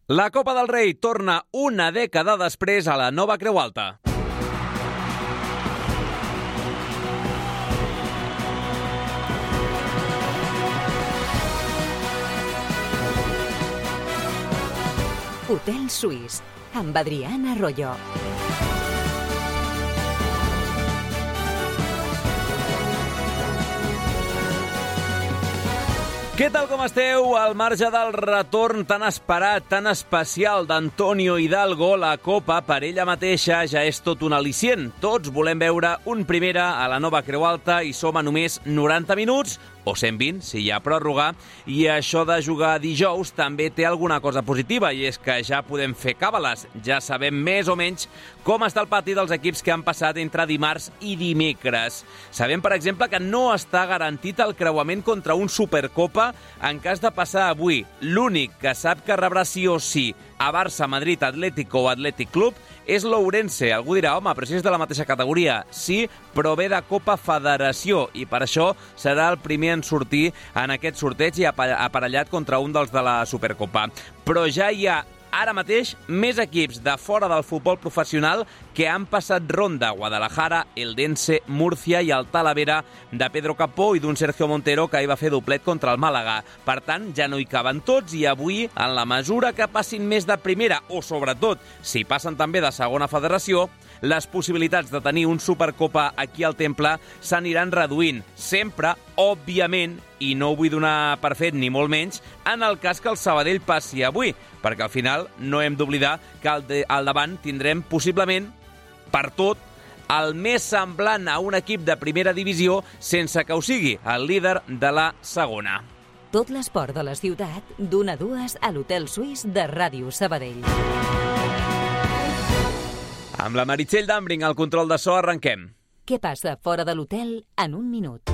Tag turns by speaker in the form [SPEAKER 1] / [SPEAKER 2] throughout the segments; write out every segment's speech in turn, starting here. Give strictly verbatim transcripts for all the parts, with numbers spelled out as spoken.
[SPEAKER 1] La Copa del Rei torna una dècada després a la Nova Creu Alta.
[SPEAKER 2] Hotel Suís, amb Adriana Arroyo.
[SPEAKER 1] Què tal com esteu? Al marge del retorn tan esperat, tan especial d'Antonio Hidalgo, la Copa per ella mateixa ja és tot un al·licient. Tots volem veure un primera a la Nova Creu Alta i som a només noranta minuts, o cent vint, si hi ha pròrroga, i això de jugar dijous també té alguna cosa positiva, i és que ja podem fer càbales. Ja sabem més o menys com està el pati dels equips que han passat entre dimarts i dimecres. Sabem, per exemple, que no està garantit el creuament contra un Supercopa en cas de passar avui. L'únic que sap que rebrà sí o sí a Barça, Madrid, Atlético o Athletic Club és l'Ourense. Algú dirà, home, però si és de la mateixa categoria. Sí, però ve de Copa Federació i per això serà el primer en sortir en aquest sorteig i aparellat contra un dels de la Supercopa. Però ja hi ha ara mateix més equips de fora del futbol professional que han passat ronda. Guadalajara, Eldense, Múrcia i el Talavera de Pedro Capó i d'un Sergio Montero que hi va fer doblet contra el Màlaga. Per tant, ja no hi caben tots i avui, en la mesura que passin més de primera o, sobretot, si passen també de segona federació, les possibilitats de tenir un Supercopa aquí al Temple s'aniran reduint. Sempre, òbviament, i no ho vull donar per fet ni molt menys, en el cas que el Sabadell passi avui, perquè al final no hem d'oblidar que al, de, al davant tindrem possiblement, per tot, el més semblant a un equip de primera divisió sense que ho sigui, el líder de la segona.
[SPEAKER 2] Tot l'esport de la ciutat, d'una a dues a l'Hotel Suís de Ràdio Sabadell.
[SPEAKER 1] Amb la Meritxell Dambring al control de so arrenquem.
[SPEAKER 2] Què passa fora de l'hotel en un minut?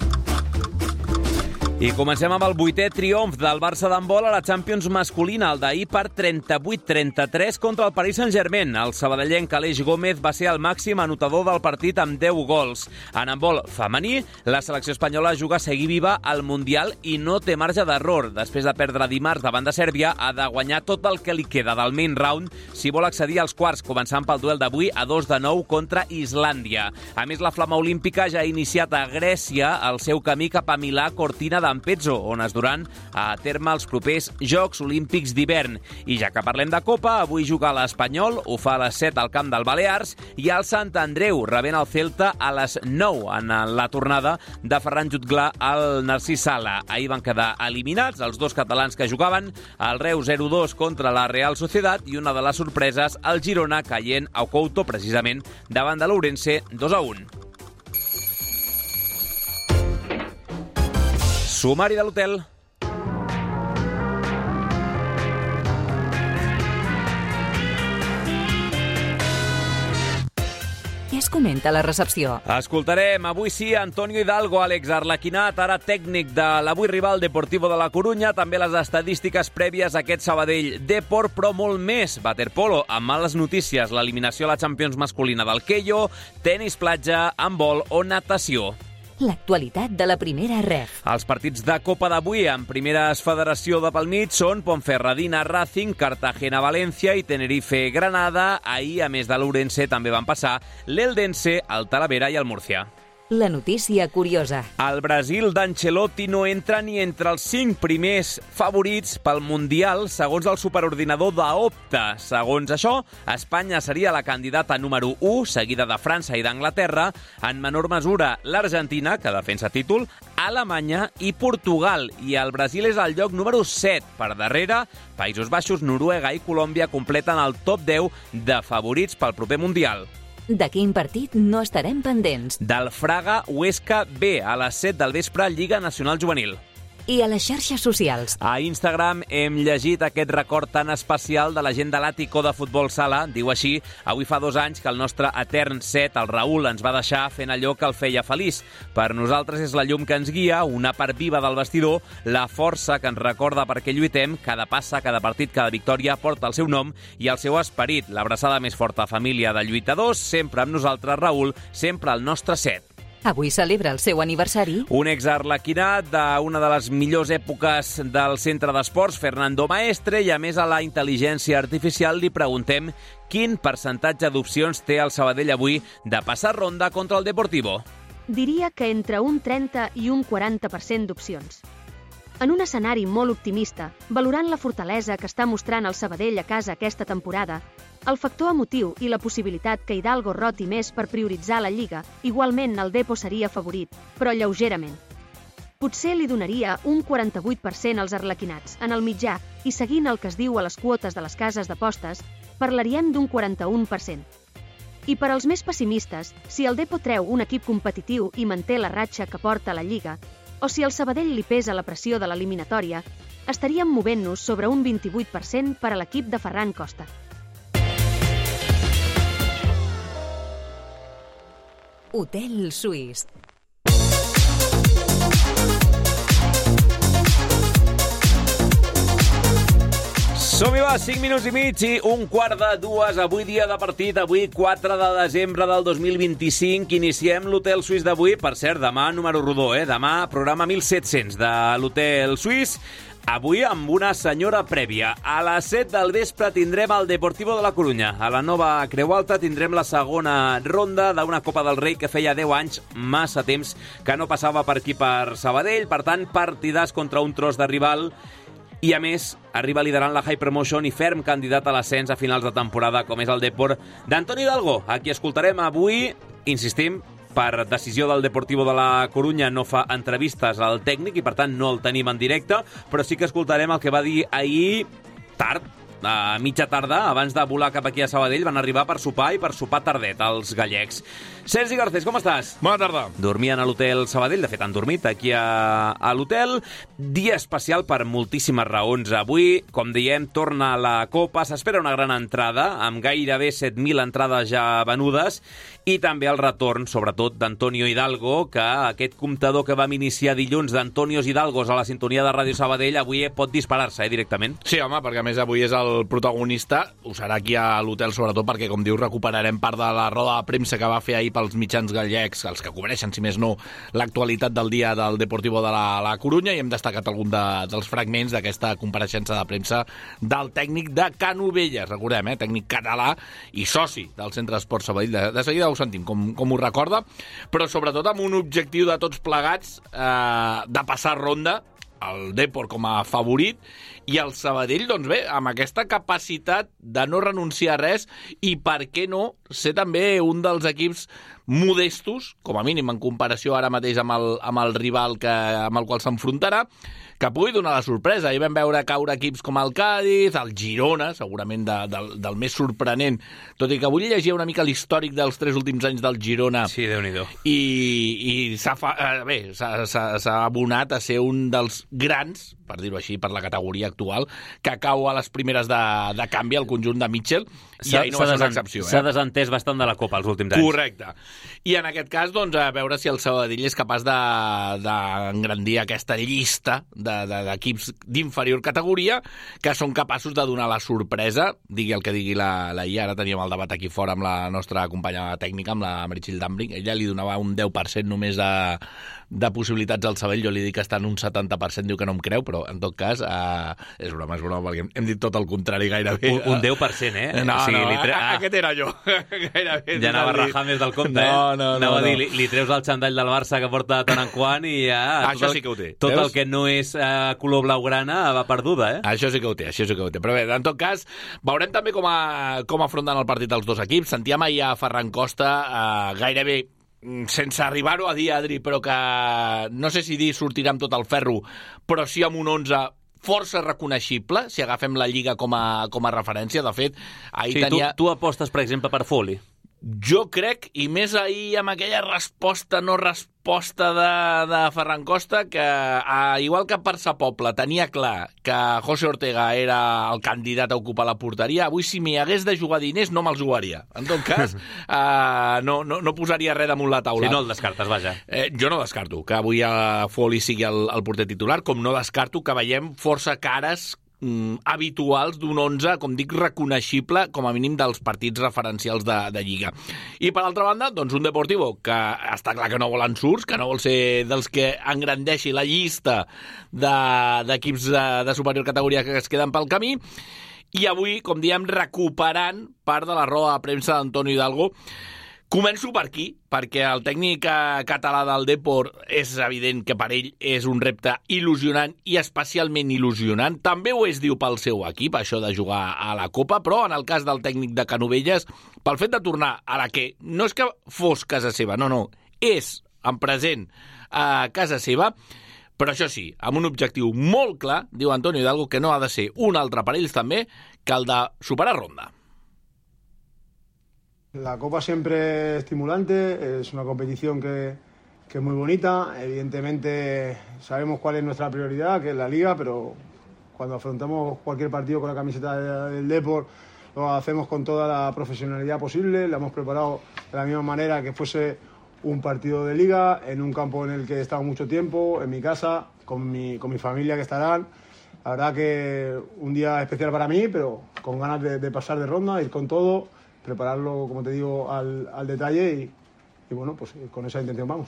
[SPEAKER 1] I comencem amb el vuitè triomf del Barça d'handbol a la Champions masculina, el d'ahir per trenta-vuit trenta-tres contra el Paris Saint-Germain. El sabadellenc Aleix Gómez va ser el màxim anotador del partit amb deu gols. En handbol femení, la selecció espanyola juga a seguir viva al Mundial i no té marge d'error. Després de perdre dimarts davant de Sèrbia, ha de guanyar tot el que li queda del main round si vol accedir als quarts, començant pel duel d'avui a dos de nou contra Islàndia. A més, la flama olímpica ja ha iniciat a Grècia el seu camí cap a Milà Cortina d'Ampezzo, on es duran a terme els propers Jocs Olímpics d'hivern. I ja que parlem de Copa, avui juga l'Espanyol, ho fa a les set al camp del Balears, i el Sant Andreu rebent el Celta a les nou en la tornada de Ferran Jutglar al Narcís Sala. Ahir van quedar eliminats els dos catalans que jugaven, el Reus zero dos contra la Real Sociedad i una de les sorpreses, el Girona caient a Couto, precisament davant de l'Ourense dos a un. Sumari de l'hotel.
[SPEAKER 2] Què es comenta a la recepció?
[SPEAKER 1] Escoltarem avui sí Antonio Hidalgo, Àlex Arlequinat, ara tècnic de l'avui rival Deportivo de la Corunya, també les estadístiques prèvies a aquest Sabadell Deport, però molt més. Waterpolo, amb males notícies, l'eliminació a la Champions masculina del Keio, tenis platja, handbol o natació.
[SPEAKER 2] L'actualitat de la primera ref.
[SPEAKER 1] Els partits de Copa d'avui en primeres federació de pel mig són Ponferradina Racing, Cartagena València i Tenerife Granada. Ahir, a més de l'Ourense, també van passar l'Eldense, el Talavera i el Múrcia.
[SPEAKER 2] La notícia curiosa.
[SPEAKER 1] El Brasil d'Ancelotti no entra ni entre els cinc primers favorits pel Mundial, segons el superordinador d'Opta. Segons això, Espanya seria la candidata número u, seguida de França i d'Anglaterra, en menor mesura l'Argentina, que defensa títol, Alemanya i Portugal. I el Brasil és al lloc número set. Per darrere, Països Baixos, Noruega i Colòmbia completen el top deu de favorits pel proper Mundial.
[SPEAKER 2] De quin partit no estarem pendents?
[SPEAKER 1] Del Fraga Huesca B, a les set del vespre, Lliga Nacional Juvenil.
[SPEAKER 2] I a les xarxes socials.
[SPEAKER 1] A Instagram hem llegit aquest record tan especial de la gent de l'Àtico de Futbol Sala. Diu així: avui fa dos anys que el nostre etern set, el Raül, ens va deixar fent allò que el feia feliç. Per nosaltres és la llum que ens guia, una part viva del vestidor, la força que ens recorda per què lluitem. Cada passa, cada partit, cada victòria porta el seu nom i el seu esperit. L'abraçada més forta família de lluitadors, sempre amb nosaltres, Raül, sempre el nostre set.
[SPEAKER 2] Avui celebra el seu aniversari.
[SPEAKER 1] Un exarlequinat d'una de les millors èpoques del centre d'esports, Fernando Maestre, i a més a la intel·ligència artificial li preguntem quin percentatge d'opcions té el Sabadell avui de passar ronda contra el Deportivo.
[SPEAKER 3] Diria que entre un trenta i un quaranta per cent d'opcions. En un escenari molt optimista, valorant la fortalesa que està mostrant el Sabadell a casa aquesta temporada, el factor emotiu i la possibilitat que Hidalgo roti més per prioritzar la Lliga, igualment el Depo seria favorit, però lleugerament. Potser li donaria un quaranta-vuit per cent als arlequinats. En el mitjà, i seguint el que es diu a les quotes de les cases d'apostes, parlaríem d'un quaranta-un per cent. I per als més pessimistes, si el Depo treu un equip competitiu i manté la ratxa que porta a la Lliga, o si el Sabadell li pesa la pressió de l'eliminatòria, estaríem movent-nos sobre un vint-i-vuit per cent per a l'equip de Ferran Costa.
[SPEAKER 2] Hotel Suís.
[SPEAKER 1] Som-hi, va, cinc minuts i mig i un quart de dues. Avui dia de partit, avui quatre de desembre del dos mil vint-i-cinc. Iniciem l'Hotel Suís d'avui. Per cert, demà número rodó, eh? Demà programa mil set-cents de l'Hotel Suís. Avui amb una senyora prèvia. A les set del vespre tindrem el Deportivo de la Corunya. A la nova Creu Alta tindrem la segona ronda d'una Copa del Rei que feia deu anys, massa temps, que no passava per aquí per Sabadell. Per tant, partidars contra un tros de rival. I, a més, arriba liderant la High Promotion i ferm candidat a l'ascens a finals de temporada, com és el Depor d'Antoni Hidalgo. A qui escoltarem avui, insistim, per decisió del Deportivo de la Corunya no fa entrevistes al tècnic i, per tant, no el tenim en directe, però sí que escoltarem el que va dir ahir tard, a mitja tarda, abans de volar cap aquí a Sabadell, van arribar per sopar i per sopar tardet, els gallecs. Sergi Garcés, com estàs?
[SPEAKER 4] Bona tarda.
[SPEAKER 1] Dormien a l'hotel Sabadell, de fet han dormit aquí a, a l'hotel. Dia especial per moltíssimes raons. Avui, com diem, torna la Copa, s'espera una gran entrada, amb gairebé set mil entrades ja venudes, i també el retorn, sobretot, d'Antonio Hidalgo, que aquest comptador que vam iniciar dilluns d'Antonios Hidalgos a la sintonia de Ràdio Sabadell avui pot disparar-se, eh, directament.
[SPEAKER 4] Sí, home, perquè a més avui és el protagonista, ho serà aquí a l'hotel sobretot perquè, com dius, recuperarem part de la roda de premsa que va fer ahir pels mitjans gallecs, els que cobreixen, si més no, l'actualitat del dia del Deportivo de la, la Corunya, i hem destacat algun de, dels fragments d'aquesta compareixença de premsa del tècnic de Canovelles, recordem, eh, tècnic català i soci del Centre d'Esports Sabadell. De, de seguida ho sentim, com, com ho recorda, però sobretot amb un objectiu de tots plegats eh, de passar ronda, el Depor com a favorit, i el Sabadell, doncs bé, amb aquesta capacitat de no renunciar a res i, per què no, ser també un dels equips modestos, com a mínim en comparació ara mateix amb el, amb el rival que, amb el qual s'enfrontarà, que pugui donar la sorpresa. Ahir vam veure caure equips com el Cádiz, el Girona, segurament de, del, del més sorprenent, tot i que avui llegia una mica l'històric dels tres últims anys del Girona.
[SPEAKER 1] Sí, Déu-n'hi-do.
[SPEAKER 4] I, i s'ha, eh, bé, s'ha, s'ha, s'ha abonat a ser un dels grans, per dir-ho així, per la categoria actual, que cau a les primeres de, de canvi al conjunt de Mitchell, i ahir no va ser una excepció.
[SPEAKER 1] S'ha eh? desentès bastant de la Copa els últims anys.
[SPEAKER 4] Correcte. I en aquest cas, doncs, a veure si el Sabadell és capaç d'engrandir de, aquesta llista d'equips de, de, d'inferior categoria que són capaços de donar la sorpresa, digui el que digui la, la I A. Ara teníem el debat aquí fora amb la nostra companya tècnica, amb la Meritxell Dambring. Ella li donava un deu per cent només de, de possibilitats al Sabadell. Jo li dic que està en un setanta per cent, diu que no em creu, però en tot cas eh, és broma, és broma, perquè hem dit tot el contrari gairebé.
[SPEAKER 1] Un, un deu per cent, eh?
[SPEAKER 4] No,
[SPEAKER 1] o sigui,
[SPEAKER 4] no,
[SPEAKER 1] li tre... ah.
[SPEAKER 4] aquest era jo. Gairebé.
[SPEAKER 1] Ja anava a rajar més del compte,
[SPEAKER 4] no,
[SPEAKER 1] eh?
[SPEAKER 4] No, no,
[SPEAKER 1] anava
[SPEAKER 4] no.
[SPEAKER 1] a dir, li, li treus el xandall del Barça que porta de tant en quant i ja...
[SPEAKER 4] Això
[SPEAKER 1] tot el,
[SPEAKER 4] sí que ho té.
[SPEAKER 1] Tot
[SPEAKER 4] Veus?
[SPEAKER 1] el que no és eh, color blaugrana va perduda, eh?
[SPEAKER 4] Això sí que ho té, això sí que ho té. Però bé, en tot cas, veurem també com, a, com afronten el partit els dos equips. Sentíem ahir a Ferran Costa eh, gairebé sense arribar-ho a dir, Adri, però que no sé si dir sortirà amb tot el ferro, però sí amb un onze força reconeixible, si agafem la Lliga com a, com a referència. De fet, ahir
[SPEAKER 1] sí,
[SPEAKER 4] tenia...
[SPEAKER 1] Tu, tu apostes, per exemple, per Foley.
[SPEAKER 4] Jo crec, i més ahir amb aquella resposta no resposta de, de Ferran Costa, que a, igual que per sa Pobla tenia clar que José Ortega era el candidat a ocupar la porteria, avui si m'hi hagués de jugar diners no me'ls jugaria. En tot cas, uh, no, no, no posaria res damunt la taula.
[SPEAKER 1] Si no el descartes, vaja.
[SPEAKER 4] Eh, jo no descarto que avui a Foley sigui el, el porter titular, com no descarto que veiem força cares mm, habituals d'un onze, com dic, reconeixible, com a mínim dels partits referencials de, de Lliga. I per altra banda, doncs un Deportivo que està clar que no vol ensurts, que no vol ser dels que engrandeixi la llista d'equips de, de, de superior categoria que es queden pel camí, i avui, com diem, recuperant part de la roda de premsa d'Antonio Hidalgo. Començo per aquí, perquè el tècnic català del Depor és evident que per ell és un repte il·lusionant i especialment il·lusionant. També ho és, diu, pel seu equip, això de jugar a la Copa, però en el cas del tècnic de Canovelles, pel fet de tornar a la que no és que fos casa seva, no, no, és en present a casa seva, però això sí, amb un objectiu molt clar, diu Antonio Hidalgo, que no ha de ser un altre per ells també que el de superar ronda.
[SPEAKER 5] La Copa siempre es estimulante, es una competición que, que es muy bonita. Evidentemente sabemos cuál es nuestra prioridad, que es la Liga, pero cuando afrontamos cualquier partido con la camiseta del Depor lo hacemos con toda la profesionalidad posible. La hemos preparado de la misma manera que fuese un partido de Liga, en un campo en el que he estado mucho tiempo, en mi casa, con mi, con mi familia que estarán. La verdad que un día especial para mí, pero con ganas de, de pasar de ronda, ir con todo, prepararlo, como te digo, al, al detalle y, y bueno, pues con esa intención vamos.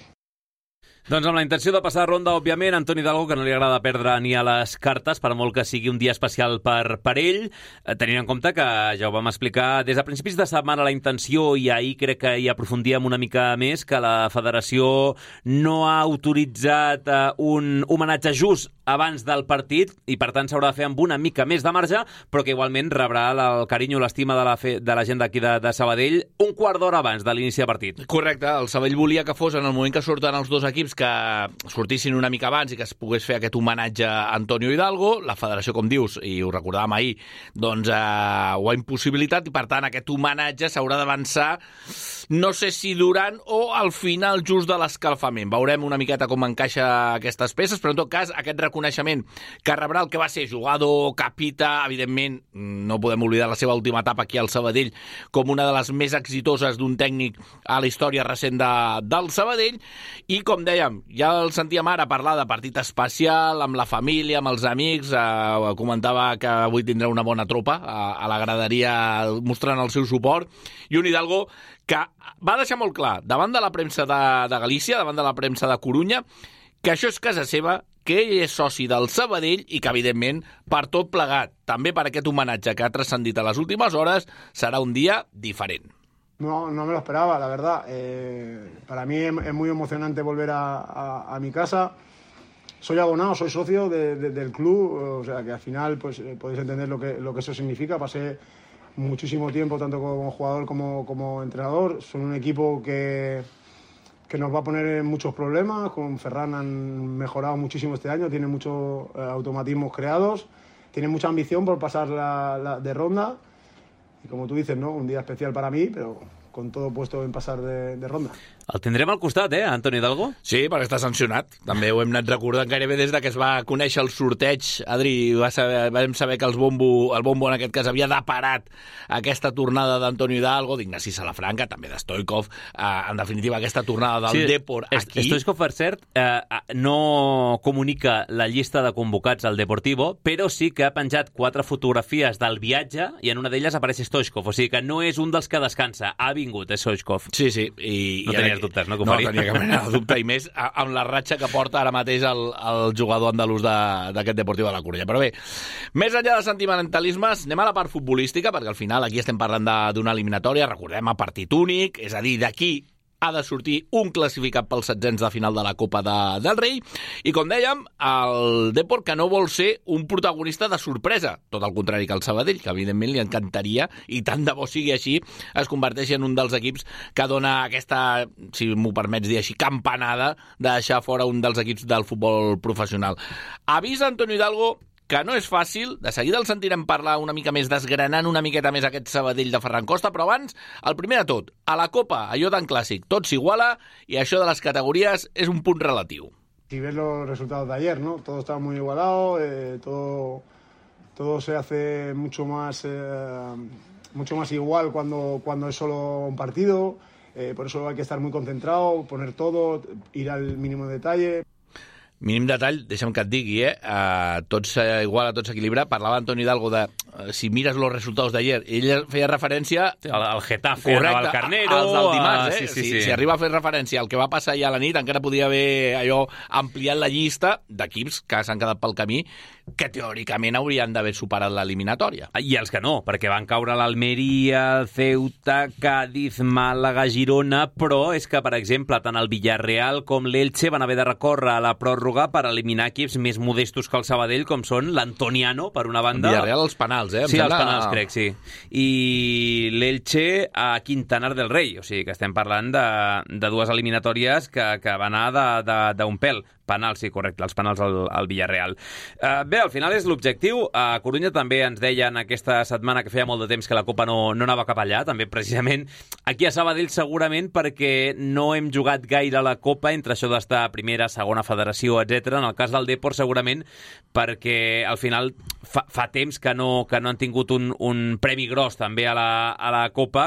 [SPEAKER 1] Doncs amb la intenció de passar ronda, òbviament, Antoni Hidalgo, que no li agrada perdre ni a les cartes, per molt que sigui un dia especial per, per ell, tenint en compte que ja ho vam explicar des de principis de setmana la intenció, i ahir crec que hi aprofundíem una mica més, que la federació no ha autoritzat un homenatge just abans del partit i per tant s'haurà de fer amb una mica més de marge, però que igualment rebrà el carinyo i l'estima de la, fe, de la gent d'aquí de, de Sabadell un quart d'hora abans de l'inici de partit.
[SPEAKER 4] Correcte, el Sabadell volia que fos en el moment que surten els dos equips que sortissin una mica abans i que es pogués fer aquest homenatge a Antonio Hidalgo. La federació, com dius, i ho recordàvem ahir, doncs eh, ho ha impossibilitat i per tant aquest homenatge s'haurà d'avançar, no sé si durant o al final just de l'escalfament. Veurem una miqueta com encaixa aquestes peces, però en tot cas aquest reconeixement que rebrà el que va ser jugador, capita, evidentment no podem oblidar la seva última etapa aquí al Sabadell com una de les més exitoses d'un tècnic a la història recent de, del Sabadell, i com dèiem, ja el sentíem ara parlar de partit especial amb la família, amb els amics, eh, comentava que avui tindrà una bona tropa a, a la graderia mostrant el seu suport, i un Hidalgo que va deixar molt clar davant de la premsa de, de Galícia, davant de la premsa de Corunya, que això és casa seva, que ell és soci del Sabadell i que, evidentment, per tot plegat, també per aquest homenatge que ha transcendit a les últimes hores, serà un dia diferent.
[SPEAKER 5] No, no me lo esperaba, la verdad. Eh, para mí es, es muy emocionante volver a, a, a mi casa. Soy abonado, soy socio de, de, del club, o sea que al final pues eh, podéis entender lo que, lo que eso significa. Pasé muchísimo tiempo, tanto como jugador como, como entrenador. Son un equipo que... que nos va a poner en muchos problemas. Con Ferran han mejorado muchísimo este año, tienen muchos eh, automatismos creados, tienen mucha ambición por pasar la, la de ronda, y como tú dices, ¿no? Un día especial para mí, pero con todo puesto en pasar de, de ronda.
[SPEAKER 1] El tindrem al costat, eh, Antoni Hidalgo?
[SPEAKER 4] Sí, perquè està sancionat. També ho hem anat recordant gairebé des de que es va conèixer el sorteig. Adri, va saber, vam saber que el bombo, el bombo en aquest cas havia deparat aquesta tornada d'Antonio Hidalgo, d'Ignasi Salafranca, també de Stoikov. Eh, en definitiva, aquesta tornada del sí, Depor aquí...
[SPEAKER 1] Stoikov, per cert, eh, no comunica la llista de convocats al Deportivo, però sí que ha penjat quatre fotografies del viatge i en una d'elles apareix Stoikov. O sigui que no és un dels que descansa. Ha vingut, és Stoikov.
[SPEAKER 4] Sí, sí. I,
[SPEAKER 1] no
[SPEAKER 4] i
[SPEAKER 1] tenies dubtes, no?
[SPEAKER 4] No tenia cap mena de dubte, i més amb la ratxa que porta ara mateix el, el jugador andalús d'aquest Deportiu de la Corunya. Però bé, més enllà de sentimentalismes, anem a la part futbolística, perquè al final aquí estem parlant d'una eliminatòria, recordem, a partit únic, és a dir, d'aquí ha de sortir un classificat pels setzents de final de la Copa de, del Rei, i com dèiem, el Depor que no vol ser un protagonista de sorpresa, tot el contrari que el Sabadell, que evidentment li encantaria, i tant de bo sigui així, es converteixi en un dels equips que dona aquesta, si m'ho permets dir així, campanada de deixar fora un dels equips del futbol professional. Avís Antonio Hidalgo que no és fàcil, de seguida el sentirem parlar una mica més, desgranant una miqueta més aquest Sabadell de Ferran Costa, però abans, el primer de tot, a la Copa, allò tan clàssic, tot s'iguala, i això de les categories és un punt relatiu.
[SPEAKER 5] Si ves los resultados de ayer, ¿no? Todo está muy igualado, eh, todo, todo se hace mucho más, eh, mucho más igual cuando, cuando es solo un partido, eh, por eso hay que estar muy concentrado, poner todo, ir al mínimo detalle.
[SPEAKER 4] Mínim detall, deixa'm que et digui, eh? Uh, tots uh, igual a tots s'equilibra. Parlava Antoni Hidalgo de uh, si mires los resultados d'ayer. Ell feia referència...
[SPEAKER 1] Al, al Getafe,
[SPEAKER 4] correcte,
[SPEAKER 1] al Carnero...
[SPEAKER 4] als del dimarts, eh?
[SPEAKER 1] Uh, sí, sí,
[SPEAKER 4] si,
[SPEAKER 1] sí.
[SPEAKER 4] si arriba a fer referència al que va passar ja a la nit, encara podia haver allò ampliat la llista d'equips que s'han quedat pel camí que teòricament haurien d'haver superat l'eliminatòria.
[SPEAKER 1] I els que no, perquè van caure l'Almeria, Ceuta, Cádiz, Màlaga, Girona, però és que, per exemple, tant el Villarreal com l'Elche van haver de recórrer a la pròrroga per eliminar equips més modestos que el Sabadell, com són l'Antoniano, per una banda...
[SPEAKER 4] Villarreal als penals, eh? Em
[SPEAKER 1] sí,
[SPEAKER 4] sembla...
[SPEAKER 1] als penals, crec, sí. I l'Elche a Quintanar del Rei, o sigui que estem parlant de, de dues eliminatòries que, que van anar d'un pèl. Penals, sí, correcte, els penals al, al Villarreal. Uh, bé, al final és l'objectiu. A Corunya també ens deien aquesta setmana que feia molt de temps que la Copa no, no anava cap allà, també precisament aquí a Sabadell segurament perquè no hem jugat gaire a la Copa entre això d'estar a primera, segona federació, etcètera. En el cas del Depor segurament perquè al final fa, fa temps que no, que no han tingut un, un premi gros també a la, a la Copa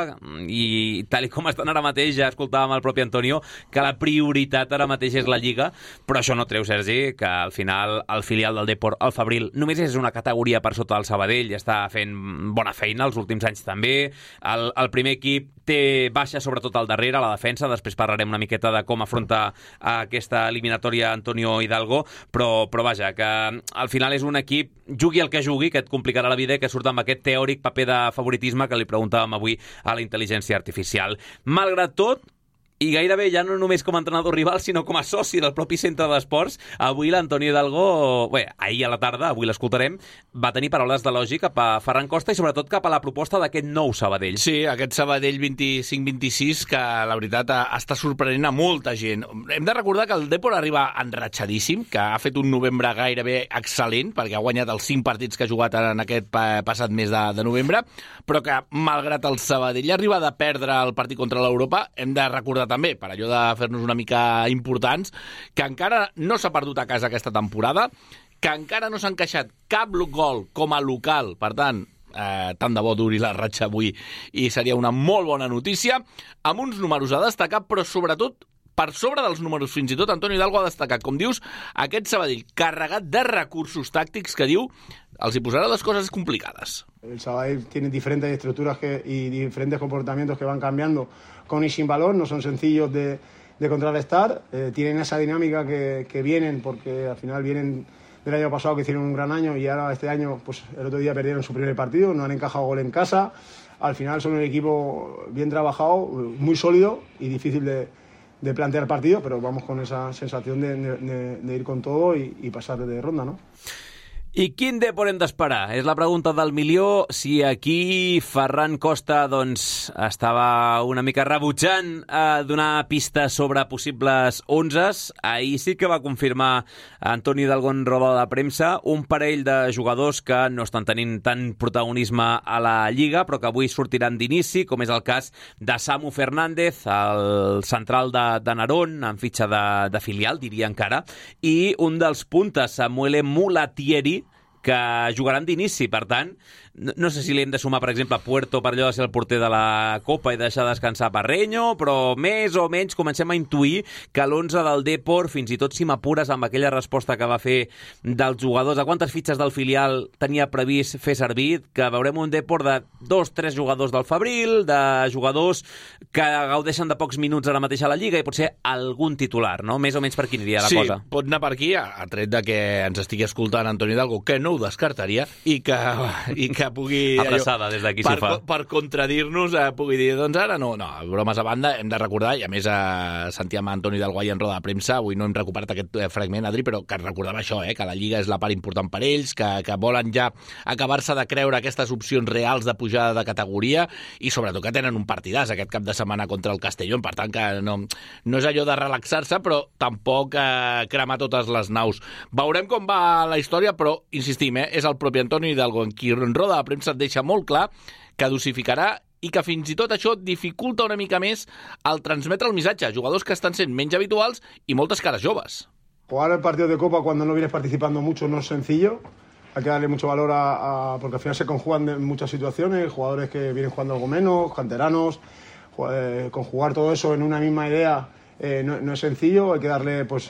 [SPEAKER 1] i tal i com estan ara mateix, ja escoltàvem el propi Antonio, que la prioritat ara mateix és la Lliga, però això no treu, Sergi, que al final el filial del Depor, el Fabril, només és una categoria per sota del Sabadell i està fent bona feina els últims anys també. El, el primer equip té baixa sobretot al darrere, a la defensa, després parlarem una miqueta de com afronta aquesta eliminatòria Antonio Hidalgo, però, però vaja, que al final és un equip, jugui el que jugui, que et complicarà la vida i que surt amb aquest teòric paper de favoritisme que li preguntàvem avui a la intel·ligència artificial. Malgrat tot, i gairebé ja no només com a entrenador rival, sinó com a soci del propi centre d'esports, avui l'Antonio Hidalgo, bé, ahir a la tarda, avui l'escoltarem, va tenir paraules d'elogi cap a Ferran Costa i sobretot cap a la proposta d'aquest nou Sabadell.
[SPEAKER 4] Sí, aquest Sabadell vint-i-cinc vint-i-sis que la veritat està sorprenent a molta gent. Hem de recordar que el Depor arriba enratxadíssim, que ha fet un novembre gairebé excel·lent, perquè ha guanyat els cinc partits que ha jugat en aquest passat mes de, de novembre, però que malgrat el Sabadell arriba de perdre el partit contra l'Europa, hem de recordar també, per allò de fer-nos una mica importants, que encara no s'ha perdut a casa aquesta temporada, que encara no s'ha encaixat cap gol com a local, per tant, eh, tant de bo duri la ratxa avui i seria una molt bona notícia, amb uns números a destacar, però sobretot per sobre dels números, fins i tot Antonio Hidalgo ha destacat, com dius, aquest Sabadell carregat de recursos tàctics que diu els hi posarà les coses complicades.
[SPEAKER 5] El Sabadell tiene diferentes estructuras que, y diferentes comportamientos que van cambiando con y sin balón, no son sencillos de, de contrarrestar, eh, tienen esa dinámica que, que vienen, porque al final vienen del año pasado que hicieron un gran año y ahora este año, pues el otro día perdieron su primer partido, no han encajado gol en casa, al final son un equipo bien trabajado, muy sólido y difícil de, de plantear partidos, pero vamos con esa sensación de, de, de ir con todo y, y pasar de ronda, ¿no?
[SPEAKER 1] I quin Depor hem d'esperar? És la pregunta del milió. Si aquí Ferran Costa doncs, estava una mica rebutjant a donar pistes sobre possibles onzes, ahir sí que va confirmar Antoni Hidalgo en roda de premsa un parell de jugadors que no estan tenint tant protagonisme a la Lliga, però que avui sortiran d'inici, com és el cas de Samu Fernández, el central de, de Narón, en fitxa de, de filial, diria encara, i un dels puntes, Samuele Mulatieri, que jugaran d'inici, per tant, no, no sé si li hem de sumar, per exemple, a Puerto per allò de ser el porter de la Copa i deixar descansar Parreño, però més o menys comencem a intuir que l'onze del Depor, fins i tot si m'apures amb aquella resposta que va fer dels jugadors, a quantes fitxes del filial tenia previst fer servir, que veurem un Depor de dos, tres jugadors del Fabril, de jugadors que gaudeixen de pocs minuts ara mateix a la Lliga i potser algun titular, no? Més o menys per quin iria la
[SPEAKER 4] sí,
[SPEAKER 1] cosa.
[SPEAKER 4] Sí, pot anar per aquí, a, a tret de que ens estigui escoltant Antoni Hidalgo, que no ho descartaria i que, i que pugui...
[SPEAKER 1] Abraçada des d'aquí
[SPEAKER 4] per,
[SPEAKER 1] s'ho fa.
[SPEAKER 4] Per contradir-nos, eh, pugui dir, doncs ara no, no, bromes a banda, hem de recordar, i a més eh, sentíem a Antoni Hidalgo en roda de premsa, avui no hem recuperat aquest eh, fragment, Adri, però que recordava això, eh, que la Lliga és la part important per ells, que, que volen ja acabar-se de creure aquestes opcions reals de pujada de categoria i sobretot que tenen un partidàs aquest cap de setmana contra el Castellón, per tant que no, no és allò de relaxar-se, però tampoc eh, cremar totes les naus. Veurem com va la història, però insistim, eh, és el propi Antoni Hidalgo en qui en roda de premsa et deixa molt clar que dosificarà i que fins i tot això dificulta una mica més el transmetre el missatge a jugadors que estan sent menys habituals i moltes cares joves.
[SPEAKER 5] Jugar el partido de Copa cuando no vienes participando mucho no es sencillo. Hay que darle mucho valor a, a porque al final se conjugan en muchas situaciones, jugadores que vienen jugando algo menos, canteranos, eh, conjugar todo eso en una misma idea eh, no, no es sencillo, hay que darle pues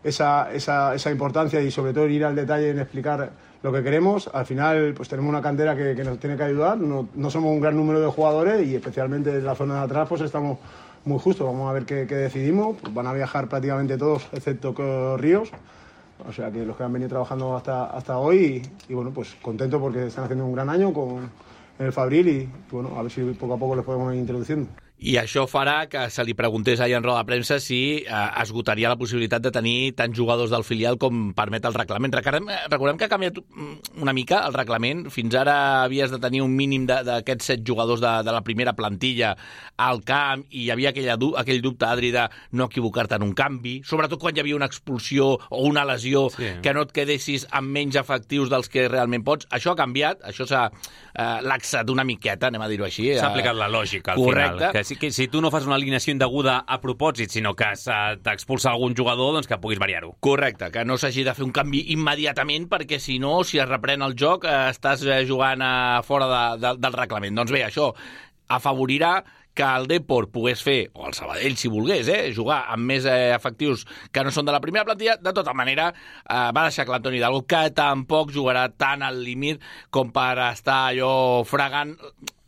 [SPEAKER 5] esa, esa, esa importancia y sobre todo ir al detalle en explicar lo que queremos. Al final pues tenemos una cantera que, que nos tiene que ayudar, no, no somos un gran número de jugadores y especialmente en la zona de atrás pues estamos muy justos. Vamos a ver qué, qué decidimos. Pues van a viajar prácticamente todos excepto Ríos, o sea que los que han venido trabajando hasta, hasta hoy y, y bueno, pues contento porque están haciendo un gran año con, en el Fabril y bueno, a ver si poco a poco les podemos ir introduciendo.
[SPEAKER 4] I això farà que se li preguntés ahir en roda de premsa si eh, esgotaria la possibilitat de tenir tants jugadors del filial com permet el reglament. Recordem, recordem que ha canviat una mica el reglament. Fins ara havies de tenir un mínim d'aquests set jugadors de, de la primera plantilla al camp i hi havia aquella, aquell dubte, Adri, de no equivocar-te en un canvi, sobretot quan hi havia una expulsió o una lesió, sí. que no et quedessis amb menys efectius dels que realment pots. Això ha canviat, això s'ha eh, laxat una miqueta, anem a dir-ho així.
[SPEAKER 1] S'ha aplicat la lògica al
[SPEAKER 4] Correcte.
[SPEAKER 1] final. Que si, que si tu no fas una alineació indeguda a propòsit, sinó que t'expulsa algun jugador, doncs que puguis variar-ho.
[SPEAKER 4] Correcte, que no s'hagi de fer un canvi immediatament, perquè si no, si es reprèn el joc, eh, estàs jugant a fora de, de, del reglament. Doncs bé, això afavorirà que el Depor pogués fer, o el Sabadell si volgués, eh, jugar amb més eh, efectius que no són de la primera plantilla. De tota manera, eh, va deixar clar Antoni Hidalgo que tampoc jugarà tan al límit com per estar allò fregant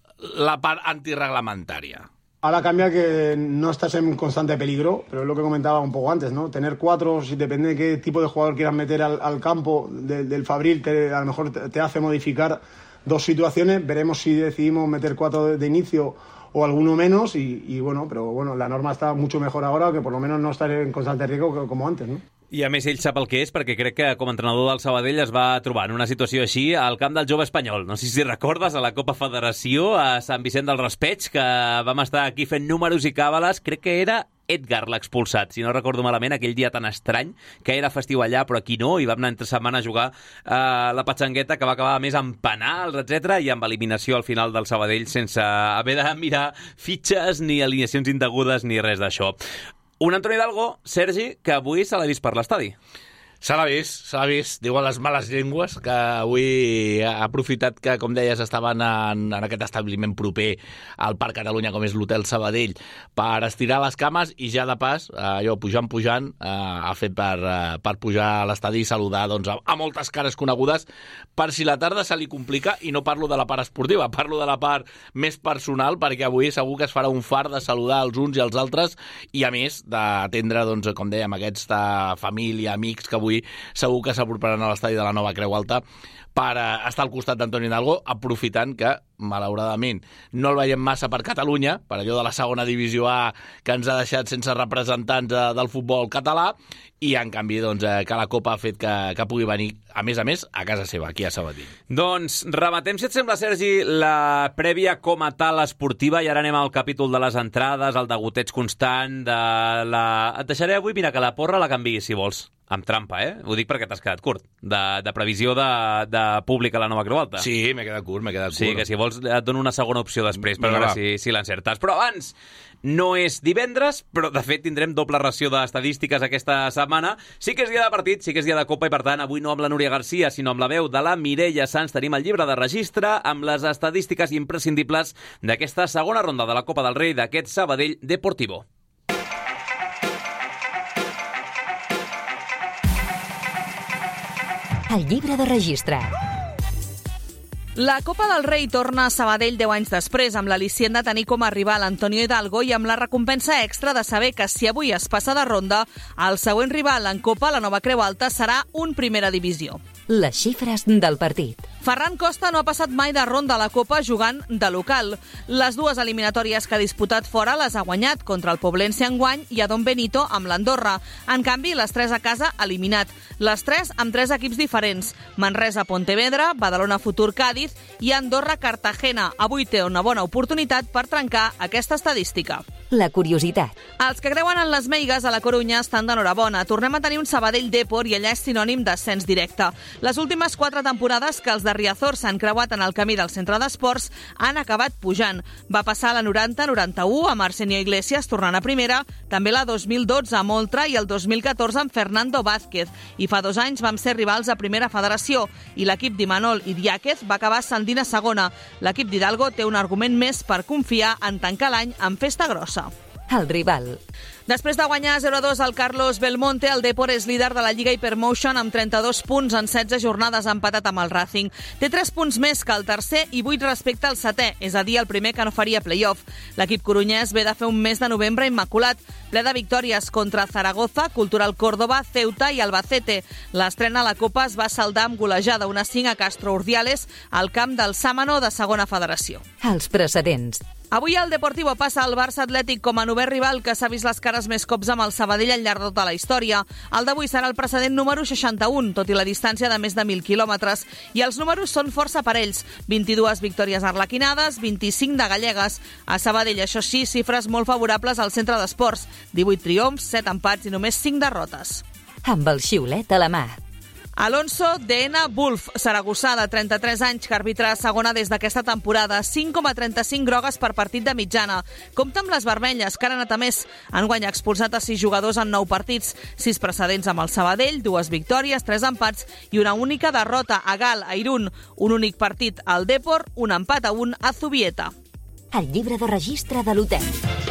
[SPEAKER 4] la part antirreglamentària.
[SPEAKER 5] Ahora cambia que no estás en constante peligro, pero es lo que comentaba un poco antes, ¿no? Tener cuatro, si depende de qué tipo de jugador quieras meter al, al campo de, del Fabril, te, a lo mejor te, te hace modificar dos situaciones. Veremos si decidimos meter cuatro de, de inicio o alguno menos y, y bueno, pero bueno, la norma está mucho mejor ahora, que por lo menos no estar en constante riesgo como antes, ¿no?
[SPEAKER 1] I a més ell sap el que és, perquè crec que com a entrenador del Sabadell es va trobar en una situació així al camp del jove espanyol. No sé si recordes, a la Copa Federació a Sant Vicent del Raspeig, que vam estar aquí fent números i càbales. Crec que era Edgar l'expulsat, si no recordo malament, aquell dia tan estrany, que era festiu allà però aquí no, i vam anar entre setmana a jugar a la patxangueta, que va acabar més amb penals, etcètera, i amb eliminació al final del Sabadell sense haver de mirar fitxes ni alineacions indegudes ni res d'això. Un Antoni Hidalgo, Sergi, que avui se l'ha vist per l'estadi.
[SPEAKER 4] Se l'ha vist, se l'ha vist, diu a les males llengües, que avui ha aprofitat que, com deies, estaven en, en aquest establiment proper al Parc Catalunya, com és l'Hotel Sabadell, per estirar les cames i ja de pas, allò, pujant, pujant, eh, ha fet per, eh, per pujar a l'estadi i saludar doncs, a, a moltes cares conegudes, per si la tarda se li complica, i no parlo de la part esportiva, parlo de la part més personal, perquè avui segur que es farà un fart de saludar els uns i els altres, i a més d'atendre, doncs, com dèiem, aquesta família, amics que avui avui segur que s'aproparan a l'estadi de la Nova Creu Alta per estar al costat d'Antoni Hidalgo, aprofitant que, malauradament, no el veiem massa per Catalunya, per allò de la segona divisió A que ens ha deixat sense representants del futbol català, i en canvi doncs, que la Copa ha fet que, que pugui venir, a més a més, a casa seva, aquí a Sabadell.
[SPEAKER 1] Doncs rematem, si et sembla, Sergi, la prèvia com a tal esportiva, i ara anem al capítol de les entrades, el degoteig constant, de la... Et deixaré avui, mira, que la porra la canviï, si vols. Amb trampa, eh? Ho dic perquè t'has quedat curt. De, de previsió de, de públic a la Nova Creu Alta.
[SPEAKER 4] Sí, m'he quedat curt, m'he quedat curt.
[SPEAKER 1] Sí, que si vols et dono una segona opció després per veure si, si l'encertes. Però abans, no és divendres, però de fet tindrem doble ració d'estadístiques aquesta setmana. Sí que és dia de partit, sí que és dia de Copa, i per tant avui no amb la Núria Garcia, sinó amb la veu de la Mireia Sans tenim el llibre de registre amb les estadístiques imprescindibles d'aquesta segona ronda de la Copa del Rei d'aquest Sabadell Deportivo.
[SPEAKER 2] El llibre de registre.
[SPEAKER 6] La Copa del Rei torna a Sabadell deu anys després, amb l'al·licient de tenir com a rival Antonio Hidalgo i amb la recompensa extra de saber que si avui es passa de ronda, el següent rival en Copa, la Nova Creu Alta, serà un Primera Divisió.
[SPEAKER 2] Les xifres del partit.
[SPEAKER 6] Ferran Costa no ha passat mai de ronda a la Copa jugant de local. Les dues eliminatòries que ha disputat fora les ha guanyat, contra el Poblense enguany i a Don Benito amb l'Andorra. En canvi, les tres a casa eliminat. Les tres amb tres equips diferents. Manresa-Pontevedra, Badalona-Futur-Cádiz i Andorra-Cartagena. Avui té una bona oportunitat per trencar aquesta estadística.
[SPEAKER 2] La curiositat.
[SPEAKER 6] Els que creuen en les meigues a la Corunya estan d'enhorabona. Tornem a tenir un Sabadell Depor i allà és sinònim d'ascens directe. Les últimes quatre temporades que els de Riazor s'han creuat en el camí del centre d'esports han acabat pujant. Va passar la noranta noranta-u amb Arsenio Iglesias tornant a primera, també la dos mil dotze amb Oltra i el dos mil catorze amb Fernando Vázquez. I fa dos anys vam ser rivals a Primera Federació i l'equip d'Imanol i Diáquez va acabar ascendint a segona. L'equip d'Hidalgo té un argument més per confiar en tancar l'any amb festa grossa.
[SPEAKER 2] el rival.
[SPEAKER 6] Després de guanyar zero a dos al Carlos Belmonte, el Depor és líder de la Lliga Hypermotion amb trenta-dos punts en setze jornades, empatat amb el Racing. Té tres punts més que el tercer i vuit respecte al setè, és a dir, el primer que no faria play-off. L'equip corunyès ve de fer un mes de novembre immaculat, ple de victòries contra Zaragoza, Cultural Córdoba, Ceuta i Albacete. L'estrena a la Copa es va saldar amb golejada una cinc a Castro Urdiales al camp del Sámano de segona federació.
[SPEAKER 2] Els precedents.
[SPEAKER 6] Avui el Deportivo passa al Barça Atlètic com a novè rival que s'ha vist les cares més cops amb el Sabadell al llarg de tota la història. El d'avui serà el precedent número seixanta-un, tot i la distància de més de mil quilòmetres. I els números són força parells. vint-i-dues victòries arlequinades, vint-i-cinc de gallegues. A Sabadell, això sí, xifres molt favorables al centre d'esports. divuit triomfs, set empats i només cinc derrotes.
[SPEAKER 2] Amb el xiulet a la mà.
[SPEAKER 6] Alonso D N Wolf, saragossà de trenta-tres anys, que arbitra segona des d'aquesta temporada, cinc coma trenta-cinc grogues per partit de mitjana. Compta amb les vermelles, que han anat a més. Enguany ha expulsat a sis jugadors en nou partits, sis precedents amb el Sabadell, dues victòries, tres empats i una única derrota a Gal, a Irún. Un únic partit al Depor, un empat a un a Zubieta.
[SPEAKER 2] El llibre de registre de l'hotel.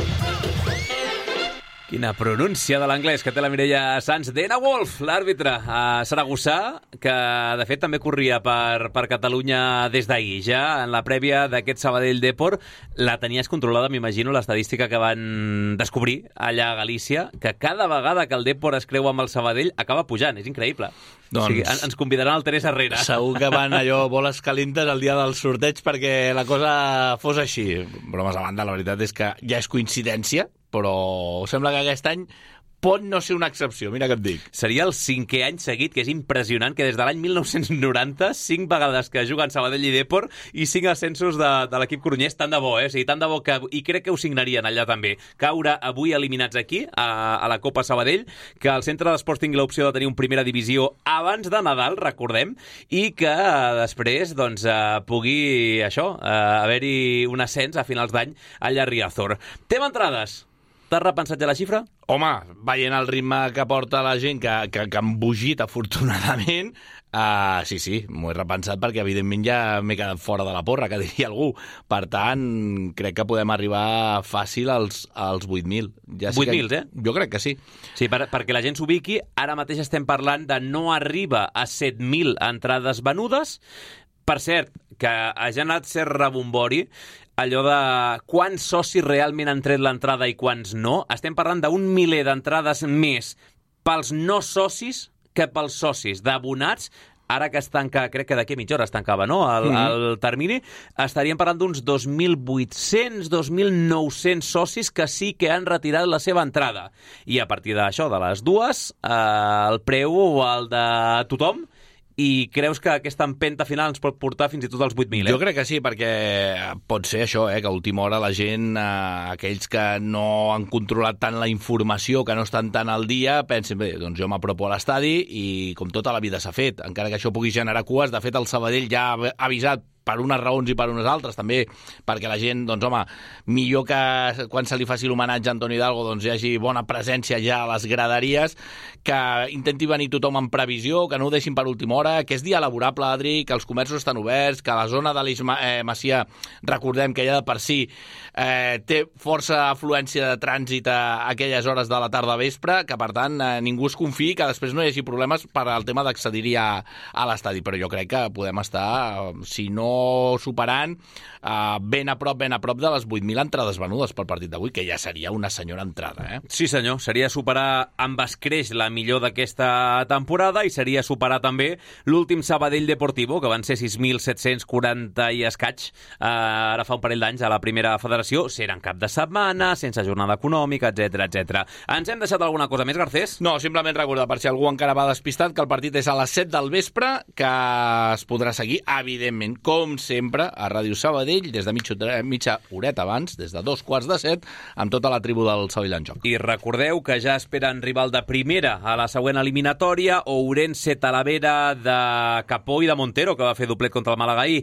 [SPEAKER 1] Quina pronúncia de l'anglès que té la Mireia Sanz. D N Wolf, l'àrbitre a Saragossà, que de fet també corria per, per Catalunya des d'ahir. Ja en la prèvia d'aquest Sabadell Depor la tenies controlada, m'imagino, l'estadística que van descobrir allà a Galícia, que cada vegada que el Depor es creua amb el Sabadell acaba pujant. És increïble. Doncs, o sigui, ens convidaran al Teresa Herrera.
[SPEAKER 4] Segur que van allò boles calentes el dia del sorteig perquè la cosa fos així. Bromes a banda, la veritat és que ja és coincidència, però sembla que aquest any pot no ser una excepció, mira què et dic.
[SPEAKER 1] Seria el cinquè any seguit, que és impressionant, que des de l'any mil nou-cents noranta, cinc vegades que juguen Sabadell i Depor i cinc ascensos de, de l'equip corunyès, tant de bo, eh? O sigui, tant de bo que... I crec que ho signarien allà també. Caure avui eliminats aquí, a, a la Copa Sabadell, que el centre d'esports tingui l'opció de tenir un primera divisió abans de Nadal, recordem, i que eh, després doncs, eh, pugui, això, eh, haver-hi un ascens a finals d'any allà a Riazor. Tema entrades. T'has repensat ja la xifra?
[SPEAKER 4] Home, veient el ritme que porta la gent, que, que, que han bugit, afortunadament, uh, sí, sí, m'ho he repensat perquè, evidentment, ja m'he quedat fora de la porra, que diria algú. Per tant, crec que podem arribar fàcil als, als vuit mil. Ja
[SPEAKER 1] vuit mil, eh?
[SPEAKER 4] Jo crec que sí.
[SPEAKER 1] Sí, per, perquè la gent s'ubiqui, ara mateix estem parlant de no arriba a set mil entrades venudes. Per cert, que ha generat cert rebombori, allò de quants socis realment han tret l'entrada i quants no. Estem parlant d'un miler d'entrades més pels no socis que pels socis d'abonats. Ara que es tanca, crec que d'aquí a mitja hora es tancava, no?, el, mm. el termini, estaríem parlant d'uns dos mil vuit-cents, dos mil nou-cents socis que sí que han retirat la seva entrada. I a partir d'això, de les dues, eh, el preu o el de tothom. I creus que aquesta empenta final ens pot portar fins i tot als vuit mil, eh?
[SPEAKER 4] Jo crec que sí, perquè pot ser això, eh, que a última hora la gent, eh, aquells que no han controlat tant la informació, que no estan tant al dia, pensen, bé, doncs jo m'apropo a l'estadi i com tota la vida s'ha fet, encara que això pugui generar cues. De fet, el Sabadell ja ha avisat per unes raons i per unes altres, també perquè la gent, doncs home, millor que quan se li faci l'homenatge a Antoni Hidalgo doncs hi hagi bona presència ja a les graderies, que intenti venir tothom en previsió, que no ho deixin per última hora, que és dia laborable, Adri, que els comerços estan oberts, que la zona de l'Eix eh, Macià, recordem que ja de per si eh, té força afluència de trànsit a aquelles hores de la tarda vespre, que per tant eh, ningú es confiï que després no hi hagi problemes per al tema d'accedir-hi a, a l'estadi, però jo crec que podem estar, si no superant, uh, ben a prop, ben a prop de les vuit mil entrades venudes pel partit d'avui, que ja seria una senyora entrada, eh?
[SPEAKER 1] Sí, senyor. Seria superar amb escreix la millor d'aquesta temporada i seria superar també l'últim Sabadell Deportivo, que van ser sis mil set-cents quaranta i escaig, uh, ara fa un parell d'anys a la primera federació, eren cap de setmana, sense jornada econòmica, etcètera, etcètera. Ens hem deixat alguna cosa més, Garcés?
[SPEAKER 4] No, simplement recordar, per si algú encara va despistat, que el partit és a les set del vespre, que es podrà seguir, evidentment, com com sempre, a Ràdio Sabadell, des de mitja, mitja horeta abans, des de dos quarts de set, amb tota la tribu del Sabadell en joc.
[SPEAKER 1] I recordeu que ja esperen rival de primera a la següent eliminatòria, Ourense Talavera de Capó i de Montero, que va fer doblet contra el Malaga ahir.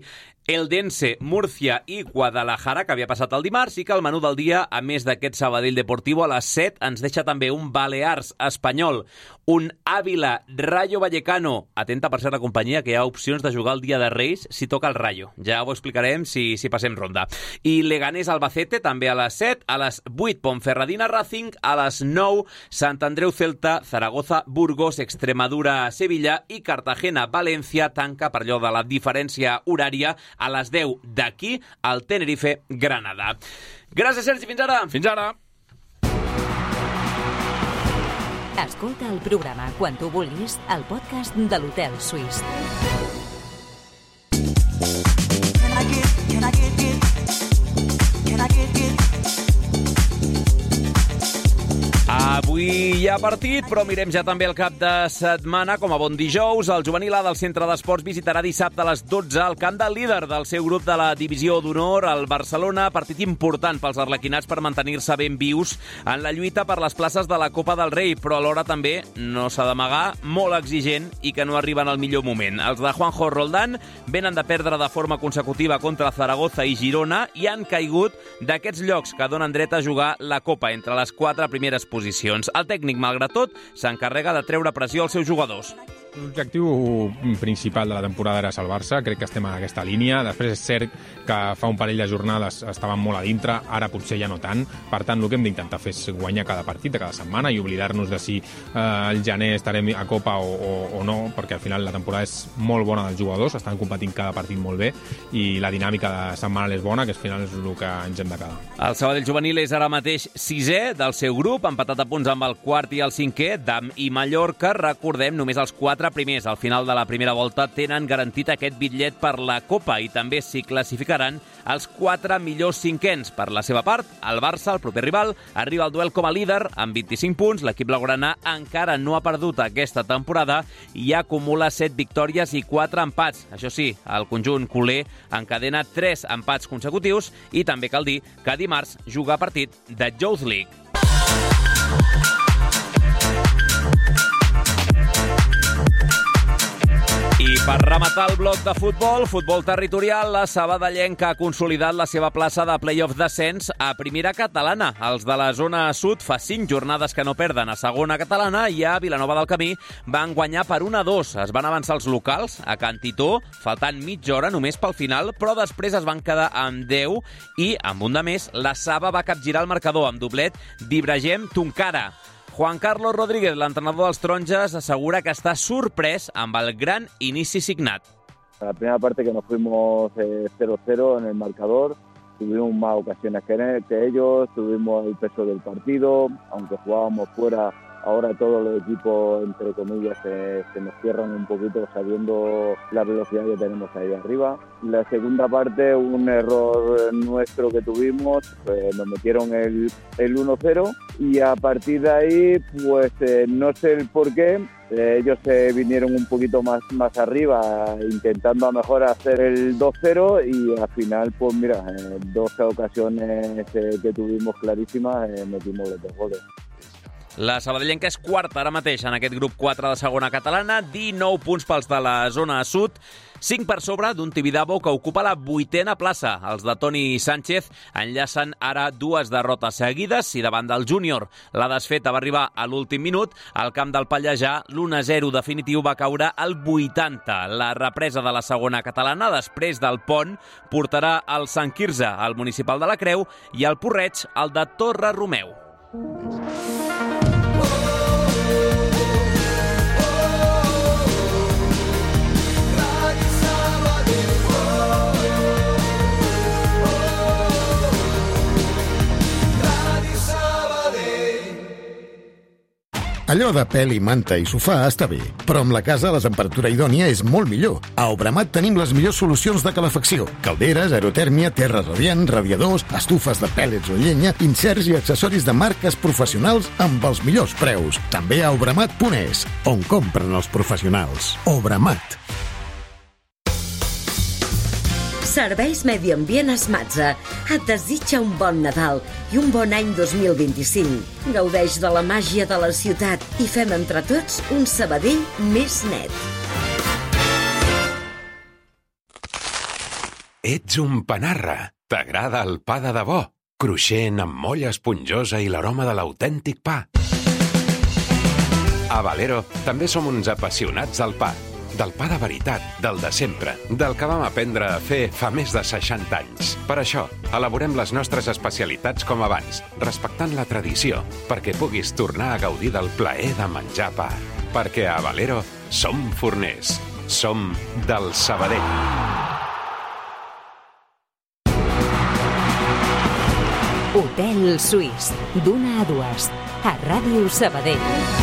[SPEAKER 1] Eldense, Múrcia i Guadalajara, que havia passat el dimarts, i que el menú del dia, a més d'aquest Sabadell Deportivo, a les set ens deixa també un Balears Espanyol, un Ávila Rayo Vallecano. Atenta per ser la companyia, que hi ha opcions de jugar el dia de Reis si toca el Rayo. Ja ho explicarem si, si passem ronda. I Leganés Albacete, també a les set, a les vuit Ponferradina Racing, a les nou Sant Andreu Celta, Zaragoza Burgos, Extremadura Sevilla i Cartagena València tanca per allò de la diferència horària a les deu d'aquí al Tenerife Granada. Gràcies, Sergi, fins ara.
[SPEAKER 4] Fins ara.
[SPEAKER 2] Escolta el programa quan tu vulguis al podcast de l'Hotel Suís.
[SPEAKER 7] Can I get, can I get, get, can I get, get?
[SPEAKER 1] Avui hi ha partit, però mirem ja també el cap de setmana. Com a bon dijous, el juvenil A del Centre d'Esports visitarà dissabte a les dotze el camp del líder del seu grup de la Divisió d'Honor, el Barcelona. Partit important pels arlequinats per mantenir-se ben vius en la lluita per les places de la Copa del Rei, però alhora també no s'ha d'amagar, molt exigent i que no arriben al millor moment. Els de Juanjo Roldán venen de perdre de forma consecutiva contra Zaragoza i Girona i han caigut d'aquests llocs que donen dret a jugar la Copa entre les quatre primeres posicions. El tècnic, malgrat tot, s'encarrega de treure pressió als seus jugadors.
[SPEAKER 8] L'objectiu principal de la temporada era salvar-se, crec que estem en aquesta línia. Després és cert que fa un parell de jornades estaven molt a dintre, ara potser ja no tant. Per tant, el que hem d'intentar fer és guanyar cada partit de cada setmana i oblidar-nos de si eh, el gener estarem a Copa o, o, o no, perquè al final la temporada és molt bona dels jugadors, estan competint cada partit molt bé i la dinàmica de setmanal és bona, que al final és el que ens hem de quedar.
[SPEAKER 1] El Sabadell juvenil és ara mateix sisè del seu grup, empatat a punts amb el quart i el cinquè, Dam i Mallorca. Recordem, només els quatre primers al final de la primera volta tenen garantit aquest bitllet per la Copa i també s'hi classificaran els quatre millors cinquens. Per la seva part, el Barça, el proper rival, arriba al duel com a líder amb vint-i-cinc punts. L'equip blaugrana encara no ha perdut aquesta temporada i acumula set victòries i quatre empats. Això sí, el conjunt culer encadena tres empats consecutius i també cal dir que dimarts juga partit de Youth League. I per rematar el bloc de futbol, futbol territorial, la sabadellenca ha consolidat la seva plaça de play-off descens a primera catalana. Els de la zona sud fa cinc jornades que no perden a segona catalana i a Vilanova del Camí van guanyar per un a dos. Es van avançar els locals a Can Titó, faltant mitja hora només pel final, però després es van quedar amb deu i, amb un de més, la Saba va capgirar el marcador amb doblet d'Ibrahim Tunkara. Juan Carlos Rodríguez, l'entrenador dels taronges, assegura que està sorprès amb el gran inici signat.
[SPEAKER 9] La primera parte que nos fuimos eh, cero cero en el marcador, tuvimos más ocasiones que, que ellos, tuvimos el peso del partido, aunque jugábamos fuera, ahora todos los equipos, entre comillas, se, se nos cierran un poquito sabiendo la velocidad que tenemos ahí arriba. La segunda parte, un error nuestro que tuvimos, pues nos metieron el, el uno cero y a partir de ahí, pues eh, no sé el por qué, eh, ellos se vinieron un poquito más, más arriba, intentando a lo mejor hacer el dos cero y al final, pues mira, en dos ocasiones eh, que tuvimos clarísimas, eh, metimos los dos goles.
[SPEAKER 1] La sabadellenca és quarta ara mateix en aquest grup quatre de segona catalana, dinou punts pels de la zona sud, cinc per sobre d'un Tibidabo que ocupa la vuitena plaça. Els de Toni Sánchez enllacen ara dues derrotes seguides i davant del júnior. La desfeta va arribar a l'últim minut. Al camp del Pallejà, l'u a zero definitiu va caure al vuitanta. La represa de la segona catalana, després del pont, portarà el Sant Quirze al municipal de la Creu i el Porreig al de Torre Romeu.
[SPEAKER 10] Allò de pèl i manta i sofà està bé, però amb la casa la temperatura idònia és molt millor. A Obramat tenim les millors solucions de calefacció. Calderes, aerotèrmia, terra radiant, radiadors, estufes de pèl·lets o llenya, inserts i accessoris de marques professionals amb els millors preus. També a obramat punt es, on compren els professionals. Obramat.
[SPEAKER 11] Serveis Medi Ambient Esmatza et desitja un bon Nadal i un bon any dos mil vint-i-cinc. Gaudeix de la màgia de la ciutat i fem entre tots un Sabadell més net.
[SPEAKER 12] Ets un panarra. T'agrada el pa de debò, cruixent amb molla esponjosa i l'aroma de l'autèntic pa. A Valero també som uns apassionats del pa. Del pa de veritat, del de sempre, del que vam aprendre a fer fa més de seixanta anys. Per això, elaborem les nostres especialitats com abans, respectant la tradició, perquè puguis tornar a gaudir del plaer de menjar pa. Perquè a Valero som forners. Som del Sabadell.
[SPEAKER 2] Hotel Suís, d'una a dues, a Ràdio Sabadell.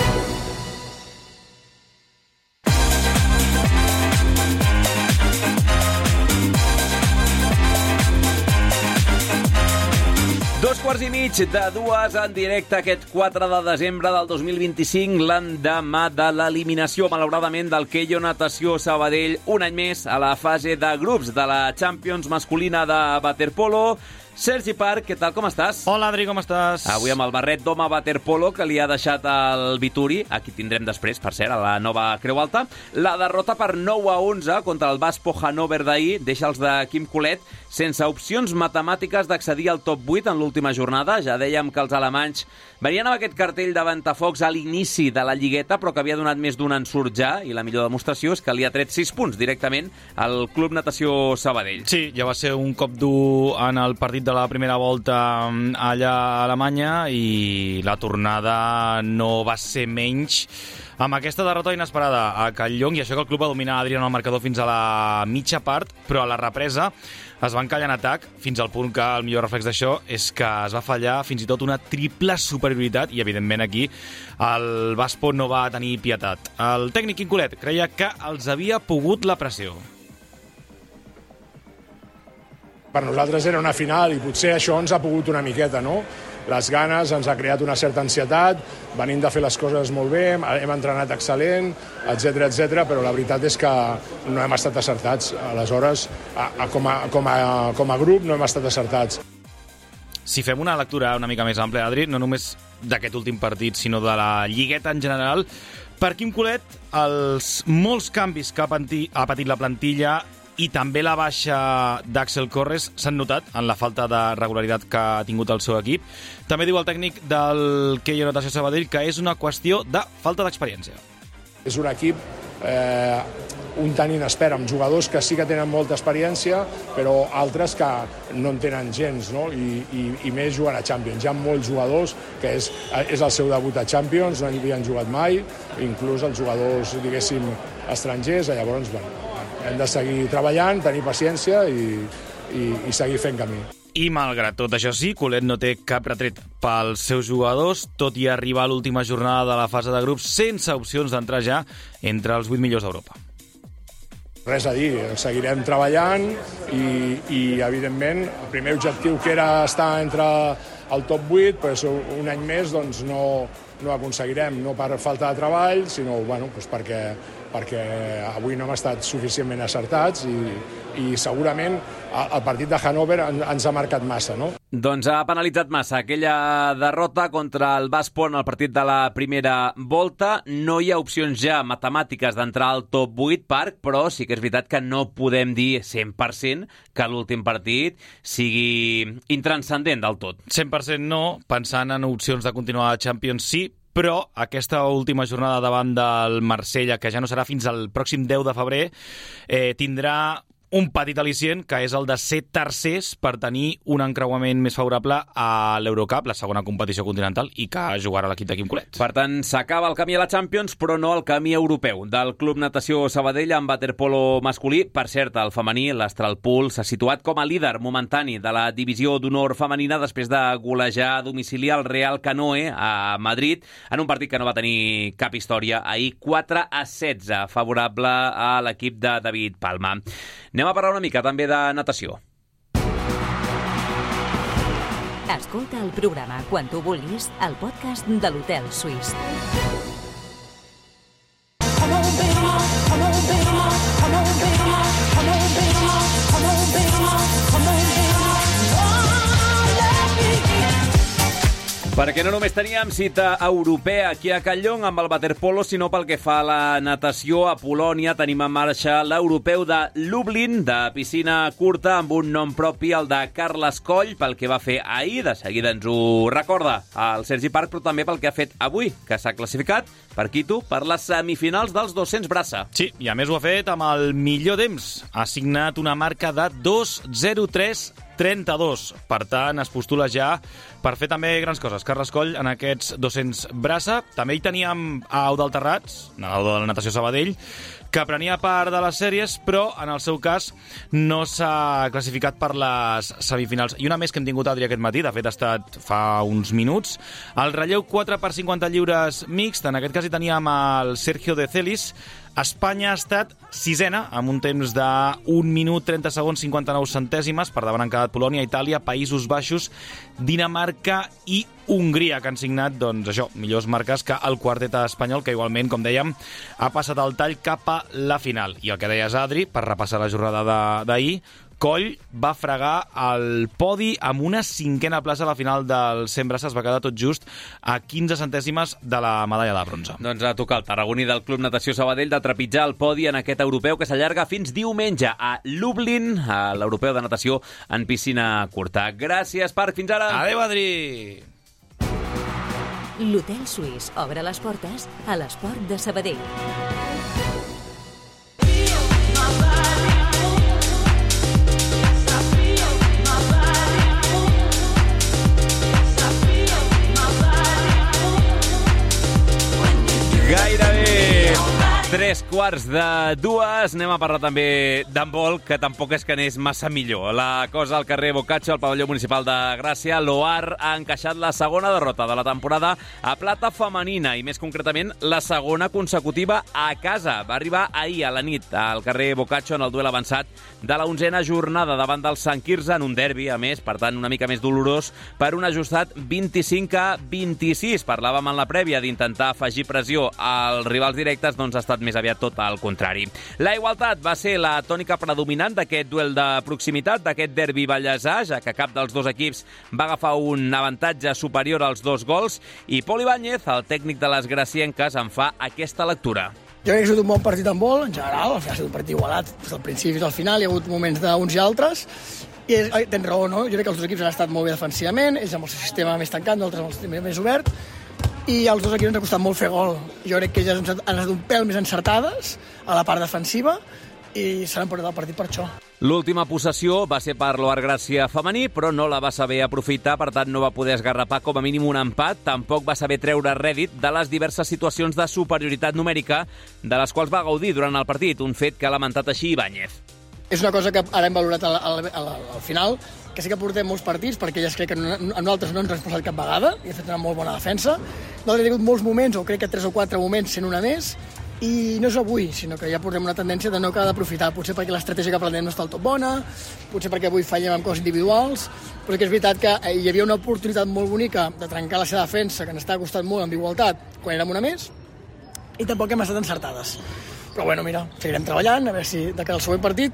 [SPEAKER 1] Dos quarts i mig de dues en directe aquest quatre de desembre del dos mil vint-i-cinc, l'endemà de l'eliminació, malauradament, del Keio Natació Sabadell, un any més a la fase de grups de la Champions masculina de waterpolo. Sergi Parc, què tal, com estàs?
[SPEAKER 13] Hola, Adri, com estàs?
[SPEAKER 1] Avui amb el barret d'home waterpolo que li ha deixat el Vituri, aquí tindrem després, per cert, a la nova Creu Alta. La derrota per nou a onze contra el Baspo Hannover d'ahir deixa els de Quim Colet sense opcions matemàtiques d'accedir al top vuit en l'última jornada. Ja dèiem que els alemanys venien amb aquest cartell de ventafocs a l'inici de la lligueta, però que havia donat més d'un ensurt ja, i la millor demostració és que li ha tret sis punts directament al Club Natació Sabadell.
[SPEAKER 13] Sí, ja va ser un cop dur en el partit de la primera volta allà a Alemanya i la tornada no va ser menys amb aquesta derrota inesperada a Catlllong, i això que el club va dominar Adrià en el marcador fins a la mitja part, però a la represa es va encallar en atac fins al punt que el millor reflex d'això és que es va fallar fins i tot una triple superioritat i, evidentment, aquí el Baspo no va tenir pietat. El tècnic Quim Colet creia que els havia pogut la pressió.
[SPEAKER 14] Per nosaltres era una final i potser això ens ha pogut una miqueta, no? Les ganes, ens ha creat una certa ansietat, venim de fer les coses molt bé, hem entrenat excel·lent, etcètera, etcètera, però la veritat és que no hem estat acertats. Aleshores, a, a, com, a, com, a, com a grup no hem estat acertats.
[SPEAKER 13] Si fem una lectura una mica més àmplia, Adri, no només d'aquest últim partit, sinó de la lligueta en general, per Quim Colet, els molts canvis que ha patit, ha patit la plantilla i també la baixa d'Àxel Corres s'han notat en la falta de regularitat que ha tingut el seu equip. També diu el tècnic del Keio Natació Sabadell que és una qüestió de falta d'experiència.
[SPEAKER 14] És un equip eh, un tant inexpert, amb jugadors que sí que tenen molta experiència, però altres que no en tenen gens, no? I, i, i més jugant a Champions. Hi ha molts jugadors que és, és el seu debut a Champions, no havien jugat mai, inclús els jugadors, diguéssim, estrangers, llavors, bueno, hem de seguir treballant, tenir paciència i, i, i seguir fent camí.
[SPEAKER 13] I malgrat tot això sí, Colet no té cap retret pels seus jugadors, tot i arribar a l'última jornada de la fase de grups sense opcions d'entrar ja entre els vuit millors d'Europa.
[SPEAKER 14] Res a dir, seguirem treballant i, i evidentment, el primer objectiu que era estar entre el top vuit, però un any més doncs, no, no aconseguirem, no per falta de treball, sinó bueno, doncs perquè, perquè avui no hem estat suficientment acertats i, i segurament el partit de Hannover ens ha marcat massa, no?
[SPEAKER 1] Doncs ha penalitzat massa aquella derrota contra el Baspo en el partit de la primera volta. No hi ha opcions ja matemàtiques d'entrar al top vuit, Parc, però sí que és veritat que no podem dir cent per cent que l'últim partit sigui intranscendent del tot.
[SPEAKER 13] cent per cent no, pensant en opcions de continuar a Champions sí, però aquesta última jornada davant del Marsella, que ja no serà fins al pròxim deu de febrer, eh, tindrà un petit al·licient, que és el de ser tercers per tenir un encreuament més favorable a l'Eurocup, la segona competició continental, i que jugarà l'equip de Quim Colet.
[SPEAKER 1] Per tant, s'acaba el camí a la Champions, però no el camí europeu del Club Natació Sabadell amb waterpolo masculí. Per cert, el femení, l'Astralpool, s'ha situat com a líder momentani de la divisió d'honor femenina després de golejar a domicili al Real Canoe a Madrid, en un partit que no va tenir cap història ahir, quatre a setze, favorable a l'equip de David Palma. Anem a parlar una mica també de natació.
[SPEAKER 2] Escolta el programa quan tu vulguis al podcast de l'Hotel Suís.
[SPEAKER 1] Perquè no només teníem cita europea aquí a Callong amb el waterpolo, sinó pel que fa a la natació a Polònia. Tenim en marxa l'europeu de Lublin, de piscina curta, amb un nom propi, el de Carles Coll, pel que va fer ahir. De seguida ens ho recorda el Sergi Parc, però també pel que ha fet avui, que s'ha classificat per Quito per les semifinals dels dos-cents braça.
[SPEAKER 13] Sí, i a més ho ha fet amb el millor temps. Ha signat una marca de dos zero tres trenta-dos. Per tant, es postula ja per fer també grans coses. Carles Coll en aquests dos-cents braça. També hi teníem a Eudald Terrats, nedador de la natació Sabadell, que prenia part de les sèries, però en el seu cas no s'ha classificat per les semifinals. I una més que hem tingut Adri aquest matí, de fet ha estat fa uns minuts, el relleu quatre per cinquanta lliures mixt. En aquest cas hi teníem el Sergio de Celis. Espanya ha estat sisena, amb un temps de un minut, trenta segons, cinquanta-nou centèsimes. Per davant han quedat Polònia, Itàlia, Països Baixos, Dinamarca i Hongria, que han signat, doncs, això, millors marques que el quartet espanyol, que igualment, com dèiem, ha passat el tall cap a la final. I el que deies, Adri, per repassar la jornada d'ahir, Coll va fregar el podi amb una cinquena plaça a la final del cent braça. Es va quedar tot just a quinze centèsimes de la medalla de bronze.
[SPEAKER 1] Doncs ha tocat el tarragoní del Club Natació Sabadell de trepitjar el podi en aquest europeu que s'allarga fins diumenge a Lublin, a l'europeu de natació en piscina curta. Gràcies, Parc. Fins ara.
[SPEAKER 13] Adéu, Adri.
[SPEAKER 2] L'Hotel Suís obre les portes a l'esport de Sabadell.
[SPEAKER 1] Gairebé tres quarts de dues. Anem a parlar també d'handbol, que tampoc és que anés massa millor. La cosa al carrer Boccaccio, al pavelló municipal de Gràcia. L'Oar ha encaixat la segona derrota de la temporada a plata femenina, i més concretament la segona consecutiva a casa. Va arribar ahir a la nit al carrer Boccaccio en el duel avançat de la onzena jornada davant del Sant Quirze, en un derbi, a més, per tant, una mica més dolorós, per un ajustat vint-i-cinc a vint-i-sis. Parlàvem en la prèvia d'intentar afegir pressió als rivals directes, doncs ha estat més aviat tot al contrari. La igualtat va ser la tònica predominant d'aquest duel de proximitat, d'aquest derbi ballesà, ja que cap dels dos equips va agafar un avantatge superior als dos gols, i Pol Ibáñez, el tècnic de les gracienques, en fa aquesta lectura.
[SPEAKER 15] Jo crec que ha sigut un bon partit en vol, en general, ha sigut un partit igualat des del principi fins al final, hi ha hagut moments d'uns i altres, i és, tens raó, no? Jo crec que els dos equips han estat molt bé defensivament, ells amb el sistema més tancat, nosaltres amb el sistema més obert, i als dos equips ens ha costat molt fer gol. Jo crec que ells han estat un pèl més encertades a la part defensiva i s'han emportat el partit per això.
[SPEAKER 1] L'última possessió va ser per l'Oar Gràcia femení, però no la va saber aprofitar, per tant no va poder esgarrapar com a mínim un empat. Tampoc va saber treure rèdit de les diverses situacions de superioritat numèrica de les quals va gaudir durant el partit, un fet que ha lamentat així Ibáñez.
[SPEAKER 15] És una cosa que ara hem valorat al, al, al, al final, que sí que portem molts partits, perquè ja crec que no, a nosaltres no ens han expulsat cap vegada, i ha fet una molt bona defensa. Nosaltres hem tingut molts moments, o crec que tres o quatre moments, sent una més, i no és avui, sinó que ja portem una tendència de no acabar d'aprofitar, potser perquè l'estratègia que prenem no està del tot bona, potser perquè avui fallem amb coses individuals, però que és veritat que hi havia una oportunitat molt bonica de trencar la seva defensa, que ens està costant molt amb igualtat, quan érem una més, i tampoc hem estat encertades. Però bueno, mira, seguirem treballant, a veure si de cara al següent partit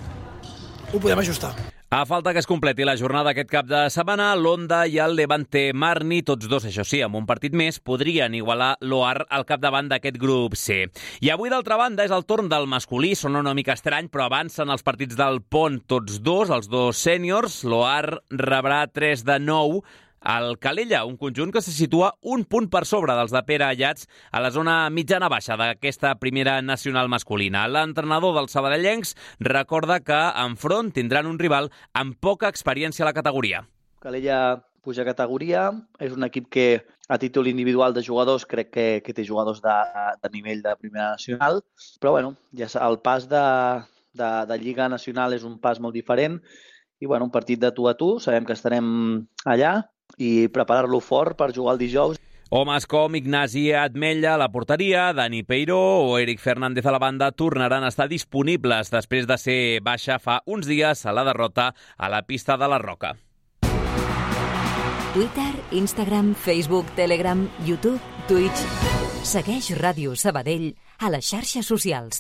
[SPEAKER 15] ho podem ajustar.
[SPEAKER 1] A falta que es completi la jornada aquest cap de setmana, l'Onda i el Levante Marni, tots dos, això sí, amb un partit més, podrien igualar l'Oar al capdavant d'aquest grup C. I avui, d'altra banda, és el torn del masculí. Sona una mica estrany, però avancen els partits del Pont tots dos, els dos sèniors. L'Oar rebrà tres de nou al Calella, un conjunt que se situa un punt per sobre dels de Pere Ayats a la zona mitjana-baixa d'aquesta primera nacional masculina. L'entrenador dels sabadellencs recorda que enfront tindran un rival amb poca experiència a la categoria.
[SPEAKER 16] Calella puja categoria, és un equip que a títol individual de jugadors crec que, que té jugadors de, de nivell de primera nacional, però bueno, ja el pas de, de, de Lliga Nacional és un pas molt diferent i bueno, un partit de tu a tu, sabem que estarem allà i preparar-lo fort per jugar el dijous.
[SPEAKER 1] Homes com Ignasi Atmella a la porteria, Dani Peiró o Eric Fernández a la banda tornaran a estar disponibles després de ser baixa fa uns dies a la derrota a la pista de la Roca.
[SPEAKER 2] Twitter, Instagram, Facebook, Telegram, YouTube, Twitch. Segueix Ràdio Sabadell a les xarxes socials.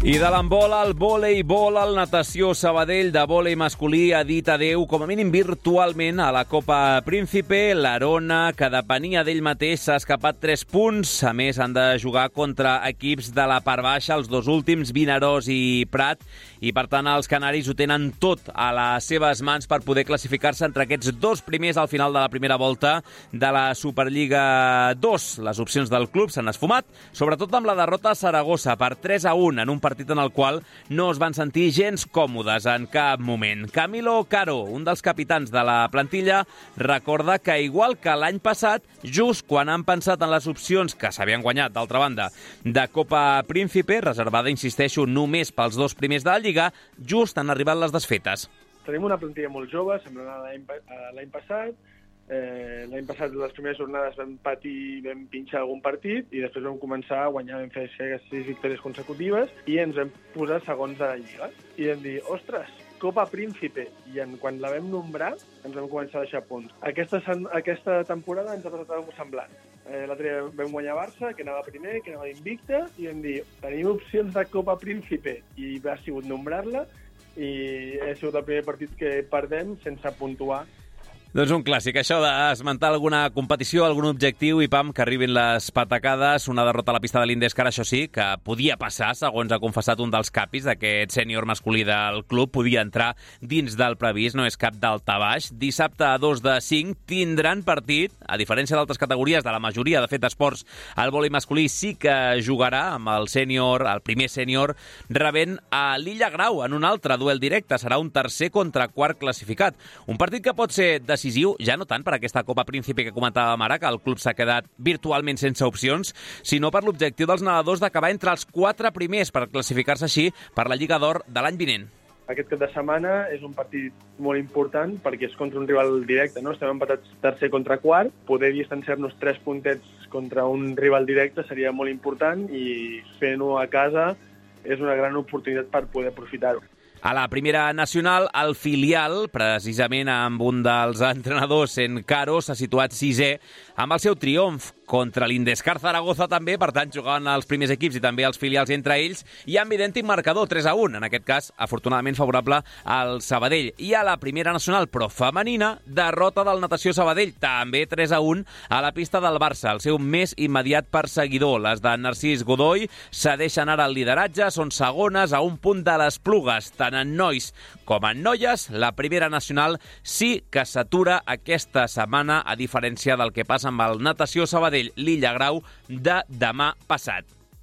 [SPEAKER 1] I de l'handbol al voleibol, el Natació Sabadell de vòlei masculí ha dit adeu, com a mínim virtualment, a la Copa Príncipe. L'Arona, que depenia d'ell mateix, s'ha escapat tres punts. A més, han de jugar contra equips de la part baixa, els dos últims, Vinaròs i Prat, i per tant els canaris ho tenen tot a les seves mans per poder classificar-se entre aquests dos primers al final de la primera volta de la Superliga dos. Les opcions del club s'han esfumat, sobretot amb la derrota a Saragossa per tres a un en un partit en el qual no es van sentir gens còmodes en cap moment. Camilo Caro, un dels capitans de la plantilla, recorda que igual que l'any passat, just quan han pensat en les opcions que s'havien guanyat, d'altra banda, de Copa Príncipe, reservada, insisteixo, només pels dos primers de la Lliga, just han arribat les desfetes.
[SPEAKER 17] Tenim una plantilla molt jove, semblant a l'any passat. Eh, l'any passat, les primeres jornades vam patir, vam pinxar algun partit i després vam començar a guanyar, vam fer sis victòries consecutives i ens vam posar segons de la Lliga. I vam dir, ostres, Copa Príncipe. I en, quan la vam nombrar ens vam començar a deixar punts. Aquesta, aquesta temporada ens ha passat alguna semblant. Eh, L'altre dia vam guanyar Barça, que anava primer, que anava invicta, i vam dir, tenim opcions de Copa Príncipe. I ha sigut nombrar-la i ha sigut el primer partit que perdem sense puntuar.
[SPEAKER 1] Doncs un clàssic, això d'esmentar alguna competició, algun objectiu i pam, que arribin les patacades. Una derrota a la pista de l'Indescar, això sí, que podia passar, segons ha confessat un dels capis d'aquest sènior masculí del club. Podia entrar dins del previst, no és cap daltabaix. Dissabte a dos de cinc tindran partit, a diferència d'altres categories, de la majoria, de fet, esports, el vòlei masculí sí que jugarà amb el sènior, el primer sènior, rebent a l'Illa Grau en un altre duel directe. Serà un tercer contra quart classificat. Un partit que pot ser decisiu, ja no tant per aquesta Copa Príncipe que comentàvem ara, que el club s'ha quedat virtualment sense opcions, sinó per l'objectiu dels nedadors d'acabar entre els quatre primers per classificar-se així per la Lliga d'Or de l'any vinent.
[SPEAKER 17] Aquest cap de setmana és un partit molt important perquè és contra un rival directe, no? Estem empatats tercer contra quart, poder distanciar-nos tres puntets contra un rival directe seria molt important i fent-ho a casa és una gran oportunitat per poder aprofitar-ho.
[SPEAKER 1] A la primera nacional, el filial, precisament amb un dels entrenadors, en Caro, s'ha situat sisè amb el seu triomf contra l'Indescar Zaragoza també, per tant, jugaven els primers equips i també els filials entre ells, i amb idèntic marcador, tres a un, en aquest cas, afortunadament favorable al Sabadell. I a la primera nacional, però femenina, derrota del Natació Sabadell, també tres a un, a la pista del Barça, el seu més immediat perseguidor. Les de Narcís Godoy cedeixen ara el lideratge, són segones a un punt de les Plugues, tant en nois com en noies. La primera nacional sí que s'atura aquesta setmana, a diferència del que passa amb el Natació Sabadell, l'Illa Grau de demà passat.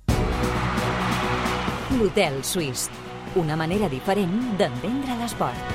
[SPEAKER 2] L'Hotel Suís, una manera diferent d'entendre l'esport.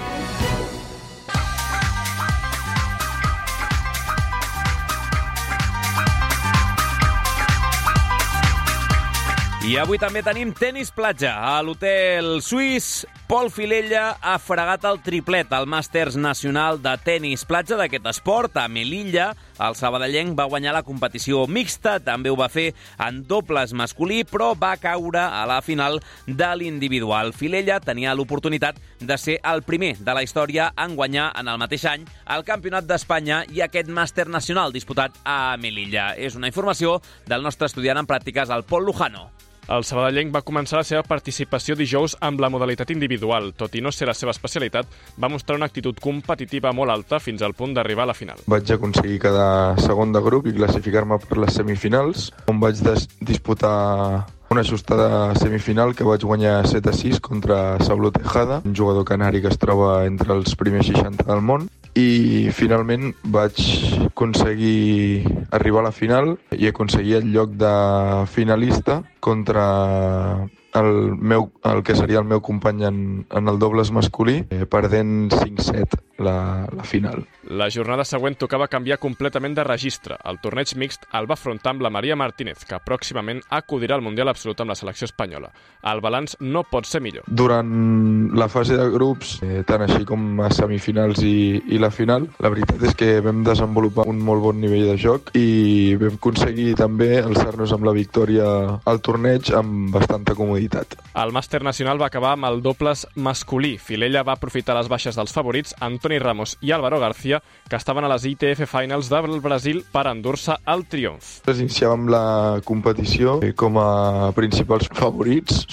[SPEAKER 1] I avui també tenim tenis platja. A l'Hotel Suís, Pol Filella ha fregat el triplet al Màsters Nacional de Tenis Platja d'aquest esport. A Melilla, el sabadellenc va guanyar la competició mixta, també ho va fer en dobles masculí, però va caure a la final de l'individual. Filella tenia l'oportunitat de ser el primer de la història en guanyar en el mateix any el Campionat d'Espanya i aquest Màster Nacional disputat a Melilla. És una informació del nostre estudiant en pràctiques, el Pol Lujano.
[SPEAKER 18] El sabadellenc va començar la seva participació dijous amb la modalitat individual. Tot i no ser la seva especialitat, va mostrar una actitud competitiva molt alta fins al punt d'arribar a la final.
[SPEAKER 19] Vaig aconseguir quedar segon de grup i classificar-me per les semifinals, on vaig disputar una ajustada semifinal que vaig guanyar set a sis contra Saulo Tejada, un jugador canari que es troba entre els primers seixanta del món, i finalment vaig aconseguir arribar a la final i aconseguir el lloc de finalista contra el, meu, el que seria el meu company en, en el dobles masculí, eh, perdent cinc set la, la final.
[SPEAKER 18] La jornada següent tocava canviar completament de registre. El torneig mixt el va afrontar amb la Maria Martínez, que pròximament acudirà al Mundial Absolut amb la selecció espanyola. El balanç no pot ser millor.
[SPEAKER 19] Durant la fase de grups, eh, tant així com a semifinals i, i la final, la veritat és que vam desenvolupar un molt bon nivell de joc i vam aconseguir també alçar-nos amb la victòria al torneig amb bastanta comoditat.
[SPEAKER 18] El màster nacional va acabar amb el dobles masculí. Filella va aprofitar les baixes dels favorits, Antoni Ramos i Álvaro García, que estaven a les I T F Finals del Brasil per endur-se el triomf.
[SPEAKER 19] Iniciàvem la competició com a principals favorits, sortint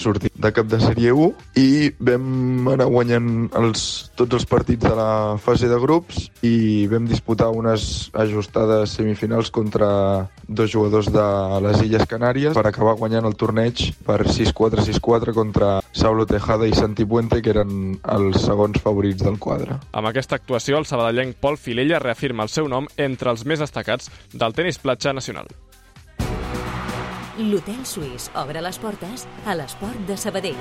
[SPEAKER 19] de cap de sèrie u i vam anar guanyant els, tots els partits de la fase de grups i vam disputar unes ajustades semifinals contra dos jugadors de les Illes Canàries per acabar guanyant el torneig per sis quatre sis quatre contra Saulo Tejada i Santi Puente, que eren els segons favorits del quadre.
[SPEAKER 18] Amb aquesta actuació, el sabadellenc Pol Filella reafirma el seu nom entre els més destacats del tenis platja nacional.
[SPEAKER 2] L'Hotel Suís obre les portes a l'esport de Sabadell.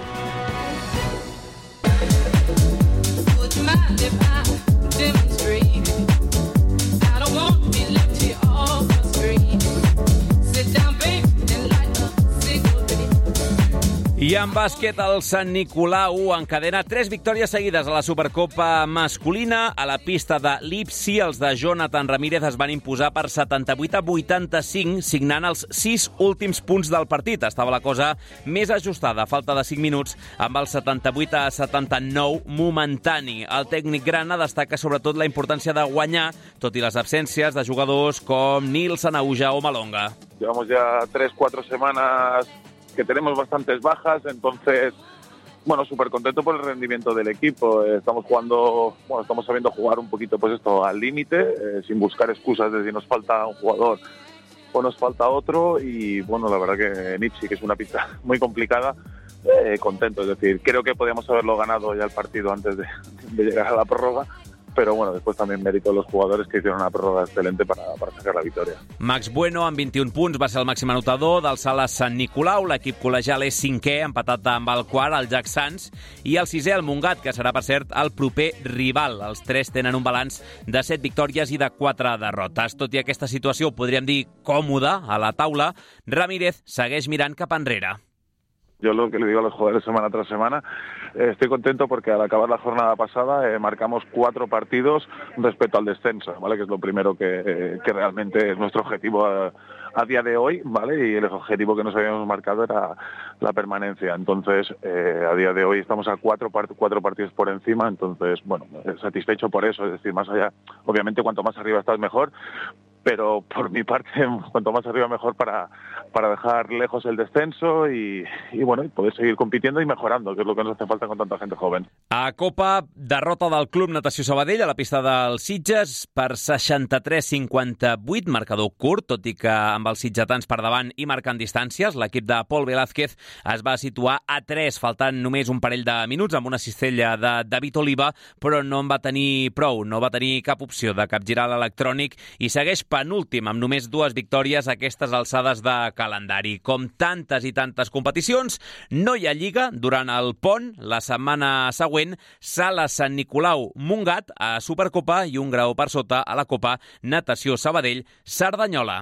[SPEAKER 1] I en bàsquet, el Sant Nicolau encadena tres victòries seguides a la Supercopa masculina. A la pista de l'Ipsi, els de Jonathan Ramírez es van imposar per setanta-vuit a vuitanta-cinc, signant els sis últims punts del partit. Estava la cosa més ajustada, a falta de cinc minuts, amb el setanta-vuit a setanta-nou momentani. El tècnic grana destaca sobretot la importància de guanyar, tot i les absències de jugadors com Nilsson, Auja o Malonga.
[SPEAKER 20] Llevamos ya tres, cuatro semanas que tenemos bastantes bajas, entonces, bueno, súper contento por el rendimiento del equipo. Eh, estamos jugando, bueno, estamos sabiendo jugar un poquito, pues esto, al límite, eh, sin buscar excusas de si nos falta un jugador o nos falta otro, y bueno, la verdad que en Ipsi, que es una pista muy complicada, eh, contento, es decir, creo que podíamos haberlo ganado ya el partido antes de, de llegar a la prórroga, pero bueno, después también mérito a los jugadores que hicieron una prórroga excelente para, para sacar la victòria.
[SPEAKER 1] Max Bueno, amb vint-i-un punts, va ser el màxim anotador del Sala Sant Nicolau. L'equip col·legial és cinquè, empatat amb el quart, el Jack Sants, i el sisè, el Montgat, que serà, per cert, el proper rival. Els tres tenen un balanç de set victòries i de quatre derrotes. Tot i aquesta situació, podríem dir còmoda a la taula, Ramírez segueix mirant cap enrere.
[SPEAKER 20] Yo lo que le digo a los jugadores semana tras semana, eh, estoy contento porque al acabar la jornada pasada eh, marcamos cuatro partidos respecto al descenso, ¿vale? Que es lo primero que, eh, que realmente es nuestro objetivo a, a día de hoy, ¿vale? Y el objetivo que nos habíamos marcado era la permanencia. Entonces, eh, a día de hoy estamos a cuatro, part- cuatro partidos por encima, entonces, bueno, satisfecho por eso, es decir, más allá, obviamente cuanto más arriba estás mejor, pero por mi parte, cuanto más arriba mejor para, para dejar lejos el descenso y, y bueno, y poder seguir compitiendo y mejorando, que es lo que nos hace falta con tanta gente joven.
[SPEAKER 1] A Copa, derrota del Club Natació Sabadell a la pista dels Sitges per seixanta-tres a cinquanta-vuit, marcador curt, tot i que amb els sitgetans per davant i marcant distàncies, l'equip de Pol Velázquez es va situar a tres, faltant només un parell de minuts, amb una cistella de David Oliva, però no en va tenir prou, no va tenir cap opció de capgirar l'electrònic i segueix penúltim, amb només dues victòries a aquestes alçades de calendari. Com tantes i tantes competicions, no hi ha lliga durant el pont. La setmana següent, Sala Sant Nicolau Montgat a Supercopa i un grau per sota a la Copa Natació Sabadell Cerdanyola.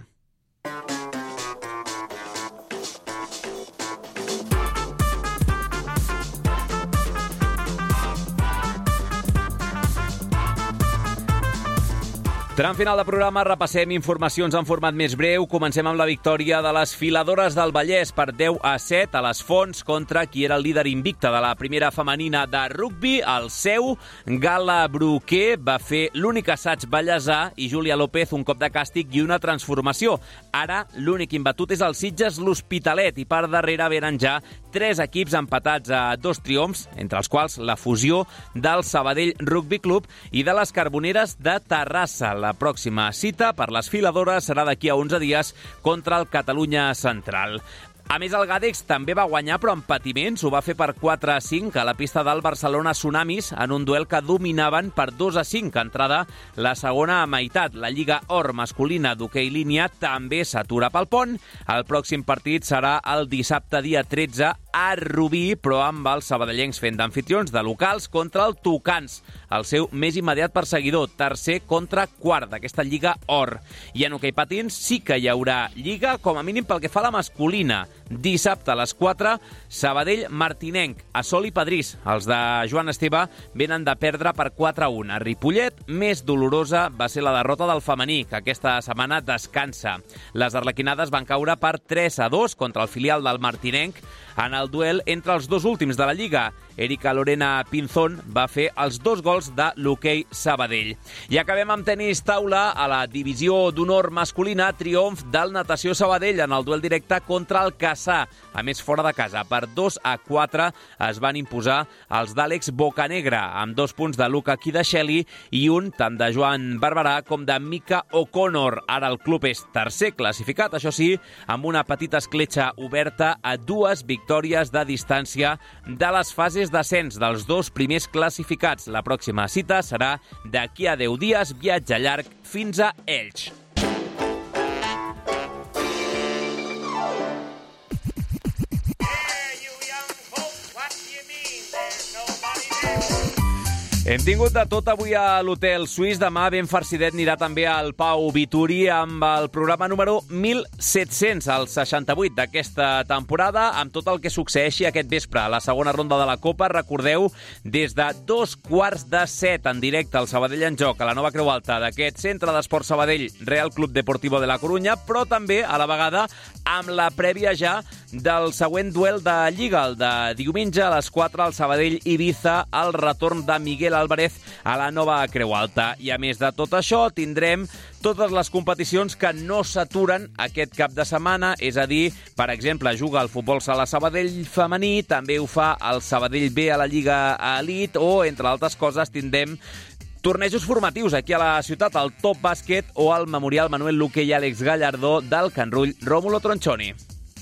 [SPEAKER 1] Tram final de programa, repassem informacions en format més breu. Comencem amb la victòria de les filadores del Vallès per deu a set a les Fonts contra qui era el líder invicte de la primera femenina de rugbi, el seu. Gala Bruquer va fer l'únic assaig ballesà i Júlia López un cop de càstig i una transformació. Ara l'únic imbatut és el Sitges l'Hospitalet i per darrere venen ja tres equips empatats a dos triomfs, entre els quals la fusió del Sabadell Rugby Club i de les Carboneres de Terrassa. La pròxima cita per les filadores serà d'aquí a onze dies contra el Catalunya Central. A més, el Gàdex també va guanyar, però amb patiments. Ho va fer per quatre a cinc a la pista del Barcelona Tsunamis en un duel que dominaven per dos a cinc. Entrada la segona meitat. La Lliga Or masculina d'hoquei línia també s'atura pel pont. El pròxim partit serà el dissabte dia tretze a Rubí, però amb els sabadellencs fent d'anfitrions de locals contra el Tucans, el seu més immediat perseguidor, tercer contra quart d'aquesta Lliga Or. I en hoquei patins sí que hi haurà Lliga, com a mínim pel que fa a la masculina. Dissabte a les quatre, Sabadell Martinenc, a Sol i Padrís. Els de Joan Esteve venen de perdre per quatre a un. A Ripollet, més dolorosa va ser la derrota del femení, que aquesta setmana descansa. Les arlequinades van caure per tres a dos contra el filial del Martinenc en el el duel entre els dos últims de la Lliga. Erika Lorena Pinzón va fer els dos gols de l'Hockey Sabadell. I acabem amb tenis taula a la divisió d'honor masculina, triomf del Natació Sabadell en el duel directe contra el Cassà. A més, fora de casa, per dos a quatre es van imposar els d'Àlex Bocanegra, amb dos punts de Luca Kidasheli i un tant de Joan Barberà com de Mika O'Connor. Ara el club és tercer classificat, això sí, amb una petita escletxa oberta a dues victòries de distància de les fases d'ascens dels dos primers classificats. La pròxima cita serà d'aquí a deu dies, viatge llarg fins a Elx. Hem tingut de tot avui a l'Hotel Suís. Demà ben farcidet anirà també al Pau Vituri amb el programa número mil set-cents, el seixanta-vuit d'aquesta temporada, amb tot el que succeeixi aquest vespre. La segona ronda de la Copa, recordeu, des de dos quarts de set en directe al Sabadell en Joc, a la nova Creu Alta d'aquest Centre d'Esport Sabadell, Real Club Deportivo de la Corunya, però també a la vegada amb la prèvia ja del següent duel de Lliga, el de diumenge a les quatre al Sabadell-Ibiza, el retorn de Miguel Álvarez a la nova Creu Alta. I a més de tot això, tindrem totes les competicions que no s'aturen aquest cap de setmana, és a dir, per exemple, juga el futbol sala Sabadell femení, també ho fa el Sabadell B a la Lliga Elite, o, entre altres coses, tindrem tornejos formatius aquí a la ciutat, el Top Bàsquet o el Memorial Manuel Luque i Àlex Gallardó del Can Rull Rómulo Tronchoni.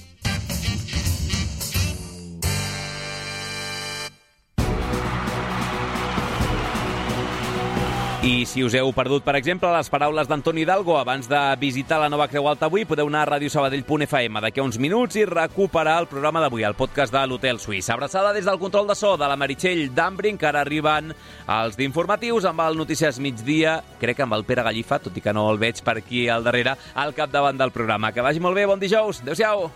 [SPEAKER 1] I si us heu perdut, per exemple, les paraules d'Antoni Hidalgo abans de visitar la nova Creu Alta avui, podeu anar a radiosabadell punt f m d'aquí a uns minuts i recuperar el programa d'avui, el podcast de l'Hotel Suís. Abraçada des del control de so de la Meritxell Dambrin, que ara arriben els d'informatius amb el Notícies Migdia, crec que amb el Pere Gallifa, tot i que no el veig per aquí al darrere, al capdavant del programa. Que vagi molt bé, bon dijous, adéu-siau!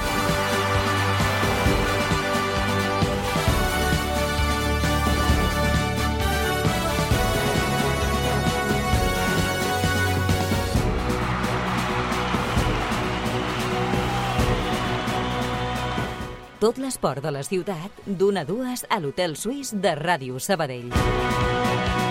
[SPEAKER 2] Tot l'esport de la ciutat, d'una a dues a l'Hotel Suís de Ràdio Sabadell.